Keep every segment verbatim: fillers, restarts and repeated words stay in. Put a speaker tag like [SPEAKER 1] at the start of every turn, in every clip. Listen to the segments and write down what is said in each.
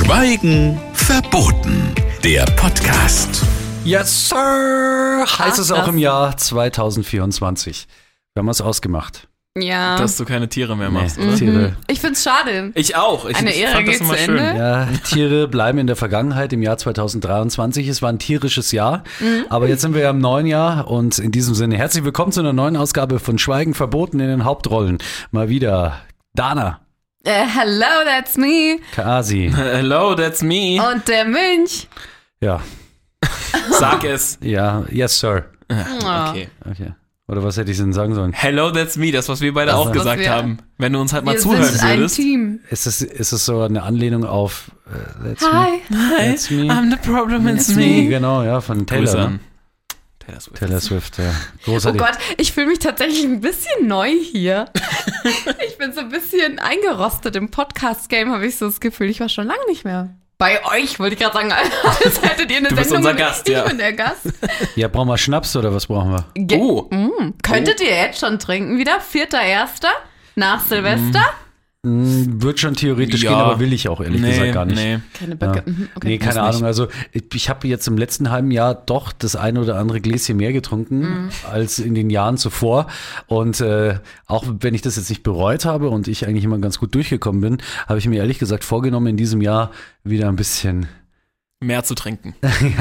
[SPEAKER 1] Schweigen verboten. Der Podcast.
[SPEAKER 2] Yes, Sir! Heißt es auch im Jahr zwanzig vierundzwanzig. Wir haben es ausgemacht.
[SPEAKER 3] Ja.
[SPEAKER 4] Dass du keine Tiere mehr machst,
[SPEAKER 2] Nee,
[SPEAKER 4] oder?
[SPEAKER 2] Tiere.
[SPEAKER 3] Ich find's schade.
[SPEAKER 4] Ich auch. Ich,
[SPEAKER 3] Eine
[SPEAKER 4] ich
[SPEAKER 3] Ära
[SPEAKER 4] fand das
[SPEAKER 3] geht
[SPEAKER 4] immer
[SPEAKER 3] zu
[SPEAKER 4] schön.
[SPEAKER 3] Ende.
[SPEAKER 2] Ja, Tiere bleiben in der Vergangenheit im Jahr zwanzig dreiundzwanzig. Es war ein tierisches Jahr, aber jetzt sind wir ja im neuen Jahr und in diesem Sinne herzlich willkommen zu einer neuen Ausgabe von Schweigen verboten in den Hauptrollen. Mal wieder Dana,
[SPEAKER 3] Äh, hello, that's me.
[SPEAKER 2] Kasi,
[SPEAKER 4] Hello, that's me.
[SPEAKER 3] Und der Mönch.
[SPEAKER 2] ja,
[SPEAKER 4] Sag es.
[SPEAKER 2] ja, yes, Sir.
[SPEAKER 4] Okay.
[SPEAKER 2] Okay. Oder was hätte ich denn sagen sollen?
[SPEAKER 4] Hello, that's me. Das, was wir beide
[SPEAKER 2] Das,
[SPEAKER 4] auch
[SPEAKER 2] was
[SPEAKER 4] gesagt
[SPEAKER 3] wir-
[SPEAKER 4] haben. Wenn du uns halt mal
[SPEAKER 3] Wir
[SPEAKER 4] zuhören
[SPEAKER 3] sind ein
[SPEAKER 4] würdest.
[SPEAKER 3] Team.
[SPEAKER 2] Ist es, ist es so eine Anlehnung auf äh, That's
[SPEAKER 3] Hi.
[SPEAKER 2] Me?
[SPEAKER 4] Hi,
[SPEAKER 2] That's me.
[SPEAKER 4] I'm the problem, it's
[SPEAKER 2] That's me,
[SPEAKER 4] me.
[SPEAKER 2] genau, ja, von
[SPEAKER 4] Grüße
[SPEAKER 2] Taylor.
[SPEAKER 4] an
[SPEAKER 2] Ne?
[SPEAKER 4] Taylor Swift.
[SPEAKER 2] Taylor Swift, ja.
[SPEAKER 3] Oh
[SPEAKER 2] Großartig.
[SPEAKER 3] Gott, ich fühle mich tatsächlich ein bisschen neu hier. Ich bin so ein bisschen eingerostet im Podcast-Game, habe ich so das Gefühl. Ich war schon lange nicht mehr. Bei euch, wollte ich gerade sagen, als hättet ihr eine
[SPEAKER 4] Du bist
[SPEAKER 3] Sendung.
[SPEAKER 4] unser
[SPEAKER 3] und
[SPEAKER 4] Gast,
[SPEAKER 3] ich
[SPEAKER 4] ja.
[SPEAKER 3] bin der Gast.
[SPEAKER 2] Ja, brauchen wir Schnaps oder was brauchen wir?
[SPEAKER 3] Ge-
[SPEAKER 4] Oh.
[SPEAKER 3] Mm, könntet ihr jetzt schon trinken wieder? Vierter Erster nach Silvester?
[SPEAKER 2] Hm, wird schon theoretisch
[SPEAKER 4] Ja.
[SPEAKER 2] gehen, aber will ich auch ehrlich
[SPEAKER 4] nee,
[SPEAKER 2] gesagt gar nicht.
[SPEAKER 4] Nee.
[SPEAKER 3] Keine
[SPEAKER 2] Ja.
[SPEAKER 3] Böcke. Mhm, okay.
[SPEAKER 2] Nee, keine
[SPEAKER 4] Muss nicht.
[SPEAKER 2] Ahnung. Also ich, ich habe jetzt im letzten halben Jahr doch das eine oder andere Gläschen mehr getrunken
[SPEAKER 3] Mhm.
[SPEAKER 2] als in den Jahren zuvor. Und äh, auch wenn ich das jetzt nicht bereut habe und ich eigentlich immer ganz gut durchgekommen bin, habe ich mir ehrlich gesagt vorgenommen, in diesem Jahr wieder ein bisschen
[SPEAKER 4] Mehr zu trinken.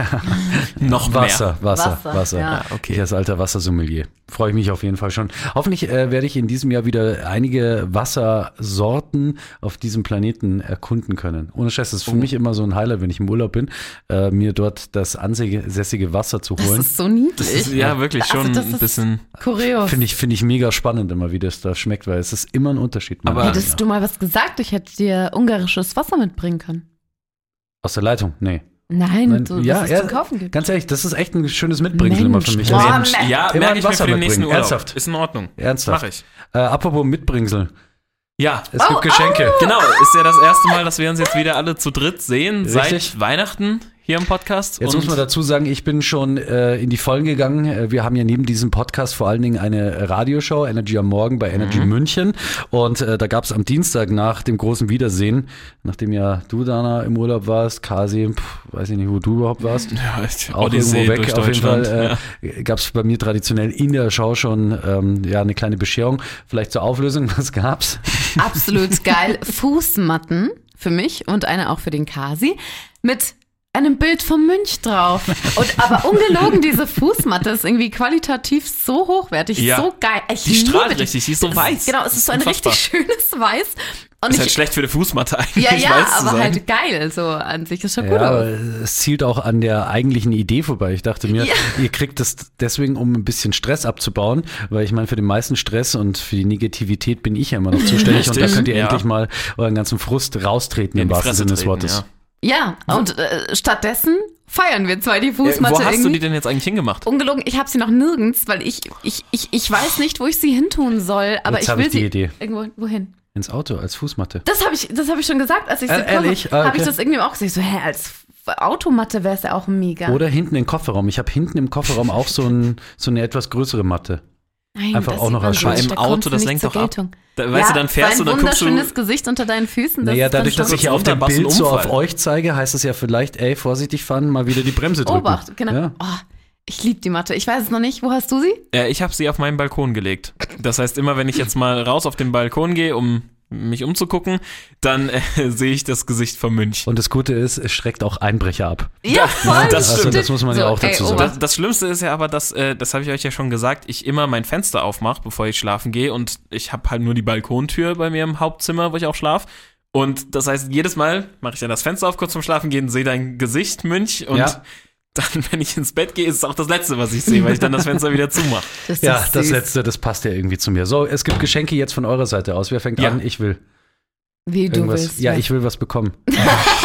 [SPEAKER 4] Noch
[SPEAKER 2] Wasser,
[SPEAKER 4] mehr.
[SPEAKER 2] Wasser,
[SPEAKER 3] Wasser,
[SPEAKER 2] Wasser.
[SPEAKER 3] ja.
[SPEAKER 4] Ah, okay.
[SPEAKER 2] Ich als alter Wassersommelier. Freue ich mich auf jeden Fall schon. Hoffentlich äh, werde ich in diesem Jahr wieder einige Wassersorten auf diesem Planeten erkunden können. Ohne Scheiß, das ist für
[SPEAKER 4] Oh.
[SPEAKER 2] mich immer so ein Highlight, wenn ich im Urlaub bin, äh, mir dort das ansässige Wasser zu
[SPEAKER 3] Das
[SPEAKER 2] holen.
[SPEAKER 3] ist so niedlich.
[SPEAKER 4] Das ist ja wirklich
[SPEAKER 3] Also
[SPEAKER 4] schon
[SPEAKER 3] das
[SPEAKER 4] ein
[SPEAKER 3] ist
[SPEAKER 4] bisschen.
[SPEAKER 3] Kurios.
[SPEAKER 2] Finde ich, finde ich mega spannend immer, wie das da schmeckt, weil es ist immer ein Unterschied. meiner
[SPEAKER 4] Aber-
[SPEAKER 2] Meinung
[SPEAKER 3] Hättest
[SPEAKER 2] nach.
[SPEAKER 3] du mal was gesagt, ich hätte dir ungarisches Wasser mitbringen können.
[SPEAKER 2] Aus der Leitung? Nee.
[SPEAKER 3] Nein,
[SPEAKER 2] Nein,
[SPEAKER 3] so,
[SPEAKER 2] ja,
[SPEAKER 3] was es
[SPEAKER 2] ja,
[SPEAKER 3] zu kaufen gibt.
[SPEAKER 2] Ganz ehrlich, das ist echt ein schönes Mitbringsel immer für mich.
[SPEAKER 3] Mensch,
[SPEAKER 2] Also,
[SPEAKER 3] boah,
[SPEAKER 2] Mensch,
[SPEAKER 3] Mensch.
[SPEAKER 4] Ja,
[SPEAKER 2] Immer
[SPEAKER 4] merke
[SPEAKER 2] ein
[SPEAKER 4] ich mir
[SPEAKER 2] Wasser
[SPEAKER 4] für den nächsten
[SPEAKER 2] mitbringen.
[SPEAKER 4] Urlaub.
[SPEAKER 2] Ernsthaft?
[SPEAKER 4] Ist in Ordnung.
[SPEAKER 2] Ernsthaft.
[SPEAKER 4] Mach ich.
[SPEAKER 2] Äh, apropos Mitbringsel.
[SPEAKER 4] Ja.
[SPEAKER 2] Es
[SPEAKER 3] Oh,
[SPEAKER 2] gibt Geschenke.
[SPEAKER 4] Genau, ist ja das erste Mal, dass wir uns jetzt wieder alle zu dritt sehen,
[SPEAKER 2] Richtig.
[SPEAKER 4] seit Weihnachten hier im Podcast.
[SPEAKER 2] Jetzt
[SPEAKER 4] Und
[SPEAKER 2] muss man dazu sagen, ich bin schon äh, in die Vollen gegangen. Äh, Wir haben ja neben diesem Podcast vor allen Dingen eine Radioshow, Energy am Morgen bei Energy
[SPEAKER 4] Mhm.
[SPEAKER 2] München. Und äh, da gab es am Dienstag nach dem großen Wiedersehen, nachdem ja du, Dana, im Urlaub warst, Kasi, pff, weiß ich nicht, wo du überhaupt warst.
[SPEAKER 4] ja, ich,
[SPEAKER 2] Auch
[SPEAKER 4] Odyssee
[SPEAKER 2] irgendwo weg.
[SPEAKER 4] durch
[SPEAKER 2] Auf jeden Fall
[SPEAKER 4] Deutschland.
[SPEAKER 2] äh, gab es bei mir traditionell in der Show schon ähm, ja eine kleine Bescherung. Vielleicht zur Auflösung, was gab's?
[SPEAKER 3] Absolut geil. Fußmatten für mich und eine auch für den Kasi mit einem Bild vom Mönch drauf. Und aber ungelogen, diese Fußmatte ist irgendwie qualitativ so hochwertig,
[SPEAKER 4] Ja.
[SPEAKER 3] so geil. Ich
[SPEAKER 4] Die
[SPEAKER 3] liebe
[SPEAKER 4] strahlt
[SPEAKER 3] die.
[SPEAKER 4] richtig, die ist so
[SPEAKER 3] Es
[SPEAKER 4] weiß.
[SPEAKER 3] Genau, es ist so ein
[SPEAKER 4] Unfassbar.
[SPEAKER 3] richtig schönes Weiß. Und
[SPEAKER 4] Ist halt
[SPEAKER 3] ich,
[SPEAKER 4] schlecht für die Fußmatte eigentlich,
[SPEAKER 3] ja, ja,
[SPEAKER 4] weiß zu
[SPEAKER 3] aber
[SPEAKER 4] sein.
[SPEAKER 3] halt geil, so an sich ist schon gut
[SPEAKER 2] Ja,
[SPEAKER 3] aus.
[SPEAKER 2] aber es zielt auch an der eigentlichen Idee vorbei. Ich dachte mir,
[SPEAKER 3] Ja.
[SPEAKER 2] ihr kriegt das deswegen, um ein bisschen Stress abzubauen, weil ich meine, für den meisten Stress und für die Negativität bin ich ja immer noch zuständig und da
[SPEAKER 4] Richtig,
[SPEAKER 2] könnt ihr
[SPEAKER 4] ja.
[SPEAKER 2] endlich mal euren ganzen Frust raustreten
[SPEAKER 4] In
[SPEAKER 2] im
[SPEAKER 4] die
[SPEAKER 2] wahrsten
[SPEAKER 4] Fresse
[SPEAKER 2] Sinne des
[SPEAKER 4] treten,
[SPEAKER 2] Wortes.
[SPEAKER 4] ja.
[SPEAKER 3] Ja, und äh, stattdessen feiern wir zwei die
[SPEAKER 4] Äh,
[SPEAKER 3] Fußmatte
[SPEAKER 4] Wo hast
[SPEAKER 3] irgendwie.
[SPEAKER 4] du die denn jetzt eigentlich hingemacht?
[SPEAKER 3] Ungelogen, ich habe sie noch nirgends, weil ich, ich, ich, ich weiß nicht, wo ich sie hintun soll, aber
[SPEAKER 2] Jetzt
[SPEAKER 3] ich
[SPEAKER 2] hab
[SPEAKER 3] will
[SPEAKER 2] ich die
[SPEAKER 3] sie
[SPEAKER 2] Idee.
[SPEAKER 3] irgendwo wohin.
[SPEAKER 2] Ins Auto als Fußmatte.
[SPEAKER 3] Das habe ich, das habe ich schon gesagt, als ich sie
[SPEAKER 2] Äh, ehrlich? Ah,
[SPEAKER 3] habe
[SPEAKER 2] okay.
[SPEAKER 3] ich das irgendwie auch gesagt. So, hä, als Automatte wäre es ja auch mega.
[SPEAKER 2] Oder hinten im Kofferraum. Ich habe hinten im Kofferraum auch so, ein, so eine etwas größere Matte.
[SPEAKER 3] Nein,
[SPEAKER 2] einfach
[SPEAKER 3] das
[SPEAKER 2] auch
[SPEAKER 3] sieht
[SPEAKER 2] noch
[SPEAKER 3] man
[SPEAKER 2] als
[SPEAKER 3] so
[SPEAKER 2] Scheiß.
[SPEAKER 3] nicht,
[SPEAKER 4] Im
[SPEAKER 3] da
[SPEAKER 4] Auto,
[SPEAKER 3] kommst du
[SPEAKER 4] das
[SPEAKER 3] nicht
[SPEAKER 4] lenkt
[SPEAKER 3] zur
[SPEAKER 4] doch ab.
[SPEAKER 3] Geltung.
[SPEAKER 4] Da, weißt
[SPEAKER 3] ja,
[SPEAKER 4] du, dann fährst du,
[SPEAKER 3] sein
[SPEAKER 4] dann guckst du.
[SPEAKER 3] wunderschönes Gesicht unter deinen Füßen. Das
[SPEAKER 2] Naja,
[SPEAKER 3] ist dann
[SPEAKER 2] dadurch, dass
[SPEAKER 3] schon
[SPEAKER 2] ich ja auf dem
[SPEAKER 4] Runter, was ein
[SPEAKER 2] Bild so auf
[SPEAKER 4] Unfall.
[SPEAKER 2] euch zeige, heißt es ja vielleicht, ey, vorsichtig fahren, mal wieder die Bremse drücken.
[SPEAKER 3] Obacht, genau.
[SPEAKER 2] Ja.
[SPEAKER 3] Oh, ich liebe die Matte. Ich weiß es noch nicht. Wo hast du sie?
[SPEAKER 4] Äh, ich habe sie auf meinen Balkon gelegt. Das heißt, immer wenn ich jetzt mal raus auf den Balkon gehe, um mich umzugucken, dann äh, sehe ich das Gesicht vom Mönch.
[SPEAKER 2] Und das Gute ist, es schreckt auch Einbrecher ab.
[SPEAKER 3] Ja, voll.
[SPEAKER 4] das
[SPEAKER 2] Also
[SPEAKER 4] stimmt.
[SPEAKER 2] das muss man ja auch
[SPEAKER 3] ey,
[SPEAKER 2] dazu
[SPEAKER 3] Obacht.
[SPEAKER 2] sagen.
[SPEAKER 4] Das, das Schlimmste ist ja aber, dass, äh, das habe ich euch ja schon gesagt, ich immer mein Fenster aufmache, bevor ich schlafen gehe und ich habe halt nur die Balkontür bei mir im Hauptzimmer, wo ich auch schlafe. Und das heißt, jedes Mal mache ich dann das Fenster auf, kurz zum Schlafen gehen, sehe dein Gesicht, Mönch, und
[SPEAKER 2] Ja.
[SPEAKER 4] dann, wenn ich ins Bett gehe, ist es auch das Letzte, was ich sehe, weil ich dann das Fenster wieder zumache.
[SPEAKER 3] Das ist
[SPEAKER 2] Ja,
[SPEAKER 3] süß.
[SPEAKER 2] das letzte, das passt ja irgendwie zu mir. So, es gibt Geschenke jetzt von eurer Seite aus. Wer fängt
[SPEAKER 4] Ja.
[SPEAKER 2] an? Ich will.
[SPEAKER 3] Wie du
[SPEAKER 2] Irgendwas.
[SPEAKER 3] willst.
[SPEAKER 2] Ja, ich will was bekommen.
[SPEAKER 4] Ähm,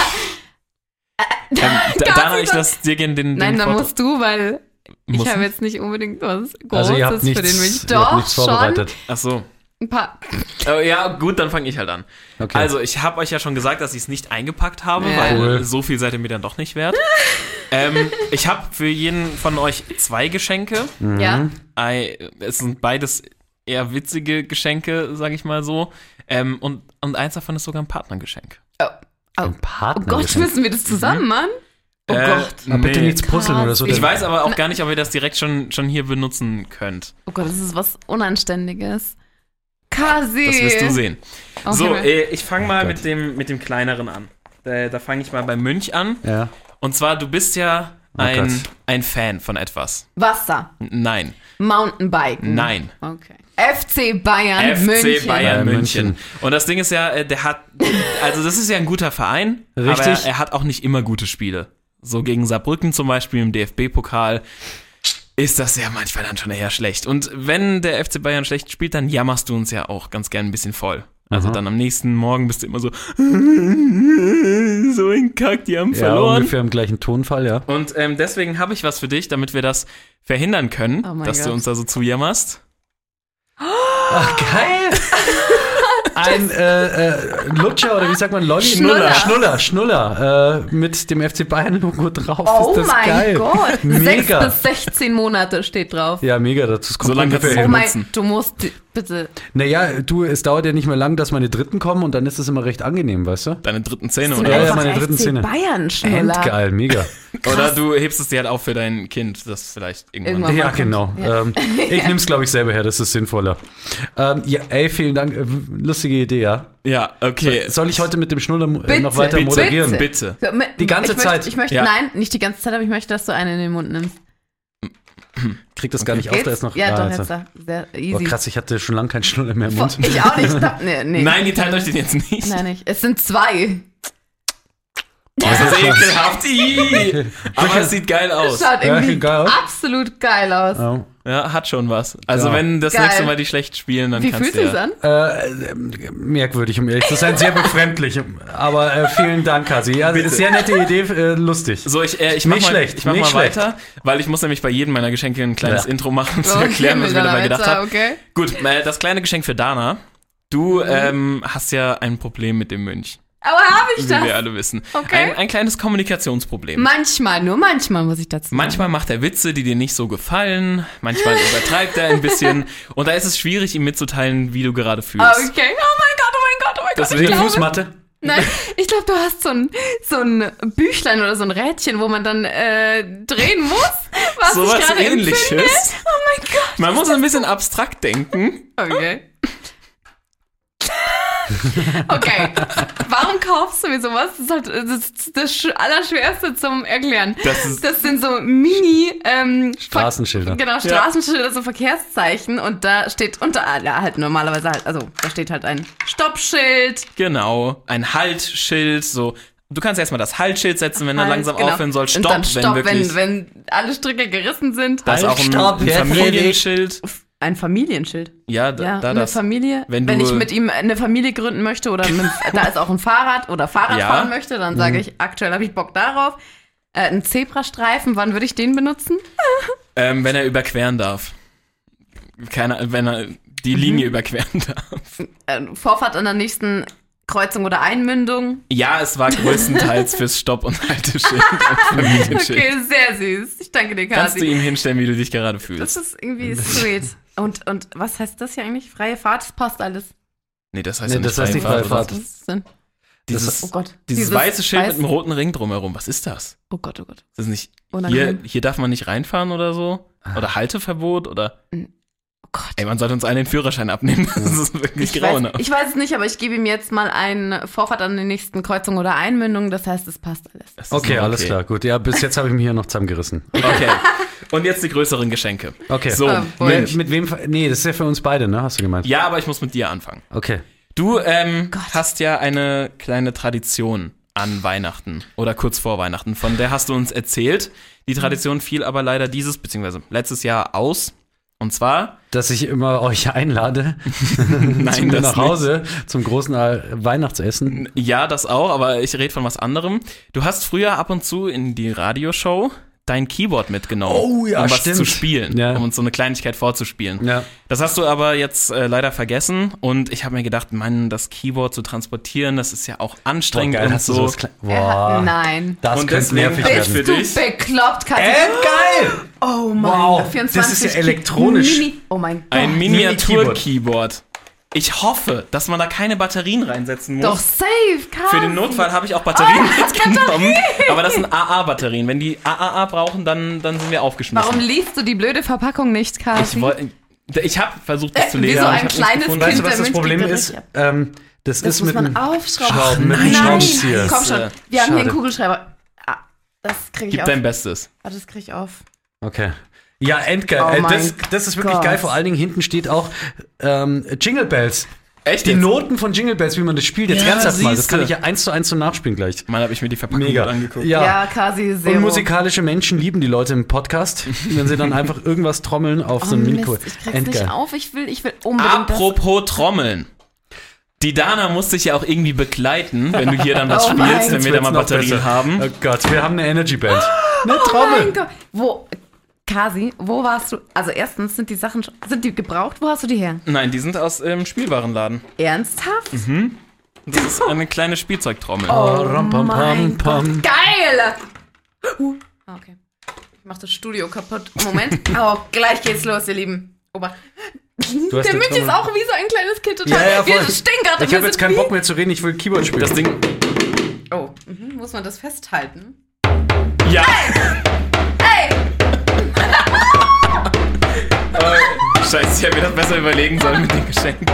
[SPEAKER 4] da, Dana, ich lasse dir gerne den, den
[SPEAKER 3] Nein, da
[SPEAKER 4] Vortritt.
[SPEAKER 3] musst du, weil
[SPEAKER 4] Muss
[SPEAKER 3] ich habe
[SPEAKER 4] ich?
[SPEAKER 3] jetzt nicht unbedingt was Großes
[SPEAKER 2] Also ihr habt
[SPEAKER 3] für
[SPEAKER 2] nichts,
[SPEAKER 3] den Milch.
[SPEAKER 2] ihr habt
[SPEAKER 3] Doch,
[SPEAKER 2] nichts
[SPEAKER 3] schon.
[SPEAKER 2] vorbereitet.
[SPEAKER 4] Ach so.
[SPEAKER 3] Ein paar.
[SPEAKER 4] Oh, ja, gut, dann fange ich halt an.
[SPEAKER 2] Okay.
[SPEAKER 4] Also, ich habe euch ja schon gesagt, dass ich es nicht eingepackt habe,
[SPEAKER 3] Ja.
[SPEAKER 4] weil
[SPEAKER 2] Cool.
[SPEAKER 4] so viel seid ihr mir dann doch nicht wert. ähm, ich habe für jeden von euch zwei Geschenke.
[SPEAKER 2] Mhm.
[SPEAKER 3] Ja.
[SPEAKER 4] Ei, es sind beides eher witzige Geschenke, sage ich mal so. Ähm, und, und eins davon ist sogar ein Partnergeschenk.
[SPEAKER 3] Oh, Oh,
[SPEAKER 2] Ein
[SPEAKER 3] oh
[SPEAKER 2] Partner.
[SPEAKER 3] Gott, müssen wir das zusammen machen? Oh
[SPEAKER 4] Äh,
[SPEAKER 3] Gott.
[SPEAKER 2] Aber bitte
[SPEAKER 4] nee.
[SPEAKER 2] nichts puzzeln oder so.
[SPEAKER 4] Ich
[SPEAKER 2] dann-
[SPEAKER 4] weiß aber auch gar nicht, ob ihr das direkt schon, schon hier benutzen könnt.
[SPEAKER 3] Oh Gott, das ist was Unanständiges. Kasi.
[SPEAKER 4] Das wirst du sehen.
[SPEAKER 3] Oh,
[SPEAKER 4] so,
[SPEAKER 3] Himmel.
[SPEAKER 4] äh, ich fange mal
[SPEAKER 2] Gott.
[SPEAKER 4] mit dem, mit dem kleineren an. Da, da fange ich mal bei Münch an.
[SPEAKER 2] Ja.
[SPEAKER 4] Und zwar, du bist ja
[SPEAKER 2] Oh
[SPEAKER 4] ein,
[SPEAKER 2] Gott.
[SPEAKER 4] ein Fan von etwas.
[SPEAKER 3] Wasser.
[SPEAKER 4] N- Nein,
[SPEAKER 3] Mountainbiken.
[SPEAKER 4] nein.
[SPEAKER 3] Okay. F C Bayern
[SPEAKER 4] F C
[SPEAKER 3] München.
[SPEAKER 4] Bayern
[SPEAKER 2] Bayern
[SPEAKER 4] München.
[SPEAKER 2] München.
[SPEAKER 4] Und das Ding ist ja, äh, der hat, also das ist ja ein guter Verein,
[SPEAKER 2] Richtig.
[SPEAKER 4] aber er, er hat auch nicht immer gute Spiele. So gegen Saarbrücken zum Beispiel im D F B-Pokal ist das ja manchmal dann schon eher schlecht. Und wenn der F C Bayern schlecht spielt, dann jammerst du uns ja auch ganz gern ein bisschen voll. Also
[SPEAKER 2] Aha.
[SPEAKER 4] dann am nächsten Morgen bist du immer so, so ein Kack, die haben
[SPEAKER 2] Ja,
[SPEAKER 4] verloren.
[SPEAKER 2] ungefähr im gleichen Tonfall, ja.
[SPEAKER 4] Und ähm, deswegen habe ich was für dich, damit wir das verhindern können,
[SPEAKER 3] Oh mein
[SPEAKER 4] dass du
[SPEAKER 3] Gott.
[SPEAKER 4] uns da so zujammerst.
[SPEAKER 2] Ach, geil! Ein äh, äh, Lutscher oder wie sagt man, Lolli?
[SPEAKER 3] Schnuller.
[SPEAKER 2] Schnuller, Schnuller. Äh, mit dem F C Bayern-Logo drauf.
[SPEAKER 3] Oh
[SPEAKER 2] ist das
[SPEAKER 3] mein
[SPEAKER 2] geil.
[SPEAKER 3] Gott.
[SPEAKER 2] Mega.
[SPEAKER 3] Sechs bis sechzehn Monate steht drauf.
[SPEAKER 2] Ja, mega. Das kommt
[SPEAKER 4] So lange kannst
[SPEAKER 2] ungefähr
[SPEAKER 4] du
[SPEAKER 3] Oh
[SPEAKER 2] hin.
[SPEAKER 4] es
[SPEAKER 3] mein, du musst die- bitte.
[SPEAKER 2] Naja, du, es dauert ja nicht mehr lang, dass meine Dritten kommen und dann ist es immer recht angenehm, weißt du?
[SPEAKER 4] Deine dritten Zähne,
[SPEAKER 3] sind
[SPEAKER 2] Ja,
[SPEAKER 4] oder?
[SPEAKER 2] ja,
[SPEAKER 3] einfach
[SPEAKER 2] meine dritten
[SPEAKER 3] F C
[SPEAKER 2] Szene.
[SPEAKER 3] Bayern Schnuller.
[SPEAKER 2] Endgeil, mega.
[SPEAKER 4] Oder du hebst es dir halt auf für dein Kind, das vielleicht irgendwann.
[SPEAKER 3] Irgendwann.
[SPEAKER 2] Ja,
[SPEAKER 3] kommt.
[SPEAKER 2] genau.
[SPEAKER 3] Ja.
[SPEAKER 2] Ähm, ich nehme es, glaube ich, selber her, das ist sinnvoller. Ähm, ja, ey, vielen Dank. Äh, Lustige Idee, ja.
[SPEAKER 4] Ja, okay.
[SPEAKER 2] Soll ich heute mit dem Schnuller äh,
[SPEAKER 3] Bitte,
[SPEAKER 2] noch weiter
[SPEAKER 4] bitte,
[SPEAKER 2] moderieren?
[SPEAKER 4] Bitte.
[SPEAKER 3] So, mit-
[SPEAKER 2] Die ganze
[SPEAKER 3] ich
[SPEAKER 2] Zeit?
[SPEAKER 3] Möchte, ich möchte,
[SPEAKER 4] Ja.
[SPEAKER 3] nein, nicht die ganze Zeit, aber ich möchte, dass du einen in den Mund nimmst.
[SPEAKER 2] Krieg das gar nicht auf,
[SPEAKER 3] Geht's?
[SPEAKER 2] da ist noch.
[SPEAKER 3] ja,
[SPEAKER 2] ah,
[SPEAKER 3] doch,
[SPEAKER 2] jetzt-
[SPEAKER 3] jetzt da. Sehr
[SPEAKER 2] Oh,
[SPEAKER 3] easy.
[SPEAKER 2] krass, ich hatte schon lange keinen Schnuller mehr im Mund.
[SPEAKER 3] Ich auch nicht. Da- Nee, nee.
[SPEAKER 4] Nein, die teilt euch den jetzt nicht.
[SPEAKER 3] Nein, nicht. Es sind zwei.
[SPEAKER 4] Oh, ist das ekelhaft. Ih. Aber es sieht geil aus.
[SPEAKER 3] Schaut
[SPEAKER 2] Ja,
[SPEAKER 3] irgendwie
[SPEAKER 2] geil aus.
[SPEAKER 3] absolut geil aus.
[SPEAKER 2] Ja.
[SPEAKER 4] Ja, hat schon was. Also
[SPEAKER 2] Ja.
[SPEAKER 4] wenn das
[SPEAKER 3] Geil.
[SPEAKER 4] nächste Mal die schlecht spielen, dann
[SPEAKER 3] Wie
[SPEAKER 4] kannst
[SPEAKER 3] fühlt
[SPEAKER 4] du
[SPEAKER 3] sich's
[SPEAKER 4] ja.
[SPEAKER 3] an?
[SPEAKER 2] Äh, äh, merkwürdig, um ehrlich zu sein, sehr befremdlich. Aber äh, vielen Dank, Kasi. Ja,
[SPEAKER 4] Bitte.
[SPEAKER 2] sehr nette Idee, äh, lustig.
[SPEAKER 4] So, ich, äh, ich mach
[SPEAKER 2] Nicht
[SPEAKER 4] mal,
[SPEAKER 2] schlecht,
[SPEAKER 4] ich mach
[SPEAKER 2] nicht
[SPEAKER 4] mal
[SPEAKER 2] schlecht.
[SPEAKER 4] weiter, weil ich muss nämlich bei jedem meiner Geschenke ein kleines
[SPEAKER 2] Ja.
[SPEAKER 4] Intro machen, um zu
[SPEAKER 3] Okay,
[SPEAKER 4] erklären, was ich mir dabei
[SPEAKER 3] Mitarbeiter,
[SPEAKER 4] gedacht habe.
[SPEAKER 3] Okay.
[SPEAKER 4] Gut, äh, das kleine Geschenk für Dana. Du ähm, hast ja ein Problem mit dem Mönch,
[SPEAKER 3] Aber habe ich
[SPEAKER 4] wie
[SPEAKER 3] das?
[SPEAKER 4] wir alle wissen.
[SPEAKER 3] Okay.
[SPEAKER 4] Ein, ein kleines Kommunikationsproblem.
[SPEAKER 3] Manchmal, nur manchmal muss ich dazu
[SPEAKER 4] Manchmal macht er Witze, die dir nicht so gefallen. Manchmal übertreibt er ein bisschen. Und da ist es schwierig, ihm mitzuteilen, wie du gerade fühlst.
[SPEAKER 3] sagen. Okay. Oh mein Gott, oh mein Gott, oh mein Gott.
[SPEAKER 4] Deswegen-
[SPEAKER 3] Ich
[SPEAKER 2] Eine
[SPEAKER 3] glaube,
[SPEAKER 2] Fußmatte?
[SPEAKER 3] nein, ich glaube, du hast so ein, so ein Büchlein oder so ein Rädchen, wo man dann äh, drehen muss, was
[SPEAKER 4] So
[SPEAKER 3] ich
[SPEAKER 4] was
[SPEAKER 3] gerade empfinde.
[SPEAKER 4] Ähnliches.
[SPEAKER 3] Oh mein Gott.
[SPEAKER 4] Man muss ein bisschen abstrakt denken.
[SPEAKER 3] Okay. Okay, warum kaufst du mir sowas? Das ist halt das, das Sch- Allerschwerste zum Erklären.
[SPEAKER 4] Das ist-
[SPEAKER 3] das sind so Mini ähm,
[SPEAKER 2] Straßenschilder.
[SPEAKER 3] Ver- Genau, Straßenschilder, so Verkehrszeichen und da steht unter, ja, halt normalerweise halt, also da steht halt ein Stoppschild.
[SPEAKER 4] Genau. Ein Haltschild, so. Du kannst erstmal das Haltschild setzen, wenn er
[SPEAKER 3] halt,
[SPEAKER 4] langsam
[SPEAKER 3] genau.
[SPEAKER 4] aufhören soll.
[SPEAKER 3] Und
[SPEAKER 4] Stopp,
[SPEAKER 3] dann Stopp,
[SPEAKER 4] wenn wirklich.
[SPEAKER 3] wenn, wenn alle Stricke gerissen sind.
[SPEAKER 4] da ist
[SPEAKER 2] Halt,
[SPEAKER 4] auch ein,
[SPEAKER 2] stopp,
[SPEAKER 4] ein
[SPEAKER 2] jetzt
[SPEAKER 4] Familienschild.
[SPEAKER 3] Ein Familienschild.
[SPEAKER 4] Ja, da,
[SPEAKER 3] Ja,
[SPEAKER 4] da
[SPEAKER 3] eine
[SPEAKER 4] das.
[SPEAKER 3] Familie.
[SPEAKER 4] wenn
[SPEAKER 3] Wenn,
[SPEAKER 4] du-
[SPEAKER 3] ich mit ihm eine Familie gründen möchte oder mit, da ist auch ein Fahrrad oder Fahrrad
[SPEAKER 4] Ja.
[SPEAKER 3] fahren möchte, dann sage ich, aktuell habe ich Bock darauf. Äh, ein Zebrastreifen, wann würde ich den benutzen?
[SPEAKER 4] Ähm, wenn er überqueren darf. Keine, wenn er die Linie überqueren darf.
[SPEAKER 3] Äh, Vorfahrt an der nächsten Kreuzung oder Einmündung.
[SPEAKER 4] Ja, es war größtenteils fürs Stopp- und Halteschild und Familienschild.
[SPEAKER 3] Okay, sehr süß. Ich danke dir,
[SPEAKER 4] Kannst du
[SPEAKER 3] Kasi.
[SPEAKER 4] ihm hinstellen, wie du dich gerade
[SPEAKER 3] Das
[SPEAKER 4] fühlst.
[SPEAKER 3] ist irgendwie sweet. Und, und was heißt das hier eigentlich? Freie Fahrt? Das passt alles.
[SPEAKER 4] Nee, das heißt
[SPEAKER 2] Nee,
[SPEAKER 4] ja nicht
[SPEAKER 2] das heißt nicht
[SPEAKER 4] freie
[SPEAKER 2] freie
[SPEAKER 4] Fahrt,
[SPEAKER 2] Fahrt.
[SPEAKER 4] oder?
[SPEAKER 3] Was ist das denn?
[SPEAKER 4] Dieses,
[SPEAKER 3] Oh Gott.
[SPEAKER 4] dieses, weiße Schild
[SPEAKER 3] weiß-
[SPEAKER 4] mit einem roten Ring drumherum, was ist das?
[SPEAKER 3] Oh Gott, oh Gott.
[SPEAKER 4] Ist das nicht, hier,
[SPEAKER 3] Unangenehm.
[SPEAKER 4] hier darf man nicht reinfahren oder so? Oder Halteverbot oder?
[SPEAKER 3] Oh Gott.
[SPEAKER 4] Ey, man sollte uns allen den Führerschein abnehmen. Das ist wirklich
[SPEAKER 3] Ich weiß,
[SPEAKER 4] grauenhaft.
[SPEAKER 3] ich weiß es nicht, aber ich gebe ihm jetzt mal eine Vorfahrt an der nächsten Kreuzung oder Einmündung. Das heißt, es passt alles.
[SPEAKER 4] Das ist
[SPEAKER 2] Okay,
[SPEAKER 4] noch
[SPEAKER 2] alles klar, gut. Ja, bis jetzt habe ich mich hier noch zusammengerissen.
[SPEAKER 4] Okay. Und jetzt die größeren Geschenke.
[SPEAKER 2] Okay.
[SPEAKER 4] So,
[SPEAKER 3] Ah,
[SPEAKER 2] Wer,
[SPEAKER 4] Mönch.
[SPEAKER 2] mit wem? Nee, das ist ja für uns beide, ne? Hast du gemeint?
[SPEAKER 4] Ja, aber ich muss mit dir anfangen.
[SPEAKER 2] Okay.
[SPEAKER 4] Du ähm,
[SPEAKER 3] Gott.
[SPEAKER 4] hast ja eine kleine Tradition an Weihnachten oder kurz vor Weihnachten. Von der hast du uns erzählt. Die Tradition fiel aber leider dieses, beziehungsweise letztes Jahr aus. Und zwar,
[SPEAKER 2] Dass ich immer euch einlade zu
[SPEAKER 4] nein,
[SPEAKER 2] mir
[SPEAKER 4] das
[SPEAKER 2] nach Hause zum großen äh, Weihnachtsessen.
[SPEAKER 4] nicht. Ja, das auch, aber ich rede von was anderem. Du hast früher ab und zu in die Radioshow dein Keyboard mitgenommen,
[SPEAKER 2] Oh ja,
[SPEAKER 4] um was
[SPEAKER 2] stimmt.
[SPEAKER 4] zu spielen,
[SPEAKER 2] Ja.
[SPEAKER 4] um uns so eine Kleinigkeit vorzuspielen.
[SPEAKER 2] Ja.
[SPEAKER 4] Das hast du aber jetzt äh, leider vergessen und ich habe mir gedacht, Mann, das Keyboard zu transportieren, das ist ja auch anstrengend und
[SPEAKER 2] hast du
[SPEAKER 4] so.
[SPEAKER 2] was Kle-
[SPEAKER 3] Er hat,
[SPEAKER 2] Boah,
[SPEAKER 3] nein.
[SPEAKER 2] das
[SPEAKER 4] Und
[SPEAKER 2] könnte
[SPEAKER 4] deswegen
[SPEAKER 2] nervig
[SPEAKER 4] hab ich
[SPEAKER 2] werden.
[SPEAKER 4] für
[SPEAKER 3] Bist du
[SPEAKER 4] dich.
[SPEAKER 3] bekloppt, Katja?
[SPEAKER 2] Äh, geil!
[SPEAKER 3] Oh mein
[SPEAKER 2] Wow,
[SPEAKER 3] Gott, vierundzwanzig
[SPEAKER 2] das ist ja
[SPEAKER 3] Key-
[SPEAKER 2] elektronisch.
[SPEAKER 3] Mini, oh mein Gott.
[SPEAKER 4] Ein Miniatur-Keyboard. Ich hoffe, dass man da keine Batterien reinsetzen muss.
[SPEAKER 3] Doch, safe, Kasi.
[SPEAKER 4] Für den Notfall habe ich auch Batterien mitgenommen. Aber das sind A A-Batterien. Wenn die A A A brauchen, dann, dann sind wir aufgeschmissen.
[SPEAKER 3] Warum liest du die blöde Verpackung nicht, Kasi?
[SPEAKER 4] Ich, woll- ich habe versucht, das
[SPEAKER 3] Äh,
[SPEAKER 4] zu
[SPEAKER 3] wie
[SPEAKER 4] lesen.
[SPEAKER 3] so
[SPEAKER 4] aber
[SPEAKER 3] ein
[SPEAKER 4] ich hab nichts
[SPEAKER 3] kleines
[SPEAKER 4] gefunden.
[SPEAKER 2] Weißt du,
[SPEAKER 3] Kind,
[SPEAKER 2] was
[SPEAKER 3] der
[SPEAKER 2] das Problem
[SPEAKER 3] Münzkind
[SPEAKER 2] ist?
[SPEAKER 3] richtig-
[SPEAKER 2] Ähm, das,
[SPEAKER 3] Das
[SPEAKER 2] ist
[SPEAKER 3] muss
[SPEAKER 2] mit
[SPEAKER 3] man
[SPEAKER 2] einem
[SPEAKER 3] aufschrauben.
[SPEAKER 2] Schrauben, mit einem
[SPEAKER 3] Nein,
[SPEAKER 2] Schraubenzieher.
[SPEAKER 3] komm schon. Wir haben hier einen
[SPEAKER 2] Schade.
[SPEAKER 3] Kugelschreiber. Ah, das kriege ich
[SPEAKER 4] Gib
[SPEAKER 3] auf.
[SPEAKER 4] dein Bestes.
[SPEAKER 3] Warte, das kriege ich auf.
[SPEAKER 2] Okay. Ja, endgeil.
[SPEAKER 3] Oh
[SPEAKER 2] Äh,
[SPEAKER 3] mein
[SPEAKER 2] das, das ist wirklich
[SPEAKER 3] Gott.
[SPEAKER 2] geil. Vor allen Dingen hinten steht auch ähm, Jingle Bells.
[SPEAKER 4] Echt
[SPEAKER 2] Die
[SPEAKER 4] jetzt?
[SPEAKER 2] Noten von Jingle Bells, wie man das spielt. Jetzt
[SPEAKER 4] Ja,
[SPEAKER 2] ernsthaft mal. Das
[SPEAKER 4] siehste.
[SPEAKER 2] kann ich ja eins zu eins so nachspielen gleich.
[SPEAKER 4] Mal habe ich mir die Verpackung
[SPEAKER 2] Mega.
[SPEAKER 4] gut angeguckt.
[SPEAKER 2] Ja.
[SPEAKER 3] Ja, Kasi, sehr.
[SPEAKER 2] Und musikalische Menschen lieben die Leute im Podcast, wenn sie dann einfach irgendwas trommeln auf so
[SPEAKER 3] Oh,
[SPEAKER 2] ein
[SPEAKER 3] Mist,
[SPEAKER 2] Mikro.
[SPEAKER 3] ich krieg's
[SPEAKER 2] Endgeil.
[SPEAKER 3] nicht auf. Ich will, ich will unbedingt
[SPEAKER 4] Apropos Trommeln. Die Dana muss dich ja auch irgendwie begleiten, wenn du hier dann was
[SPEAKER 3] Oh mein
[SPEAKER 4] spielst, wenn
[SPEAKER 2] Jetzt
[SPEAKER 4] wir da
[SPEAKER 2] wird's
[SPEAKER 4] mal
[SPEAKER 2] noch
[SPEAKER 4] Batterien
[SPEAKER 2] besser.
[SPEAKER 4] haben.
[SPEAKER 2] Oh Gott, wir haben eine Energy Band. Eine
[SPEAKER 3] das. Oh
[SPEAKER 2] Trommel.
[SPEAKER 3] mein Gott. Wo, Kasi, wo warst du? Also erstens, sind die Sachen, schon- sind die gebraucht? Wo hast du die her?
[SPEAKER 4] Nein, die sind aus dem ähm, Spielwarenladen.
[SPEAKER 3] Ernsthaft?
[SPEAKER 4] Das ist eine kleine Spielzeugtrommel.
[SPEAKER 2] Oh, ram, pam,
[SPEAKER 3] mein
[SPEAKER 2] pam, pam.
[SPEAKER 3] Gott, geil! Uh, okay. Ich mach das Studio kaputt. Moment. Oh, gleich geht's los, ihr Lieben. Ober.
[SPEAKER 2] Du hast
[SPEAKER 3] Der
[SPEAKER 2] eine
[SPEAKER 3] Münch ist
[SPEAKER 2] Trommel.
[SPEAKER 3] auch wie so ein kleines Kind total.
[SPEAKER 2] Ja, ja, voll.
[SPEAKER 3] Wir stehen gerade.
[SPEAKER 2] Ich
[SPEAKER 3] wir
[SPEAKER 2] habe jetzt
[SPEAKER 3] sind
[SPEAKER 2] keinen
[SPEAKER 3] wie-
[SPEAKER 2] Bock mehr zu reden, ich will Keyboard spielen.
[SPEAKER 4] Das Ding.
[SPEAKER 3] Oh, mhm. Muss man das festhalten?
[SPEAKER 4] Ja!
[SPEAKER 3] Hey!
[SPEAKER 4] Scheiße, ich hätte mir das besser überlegen sollen mit den Geschenken.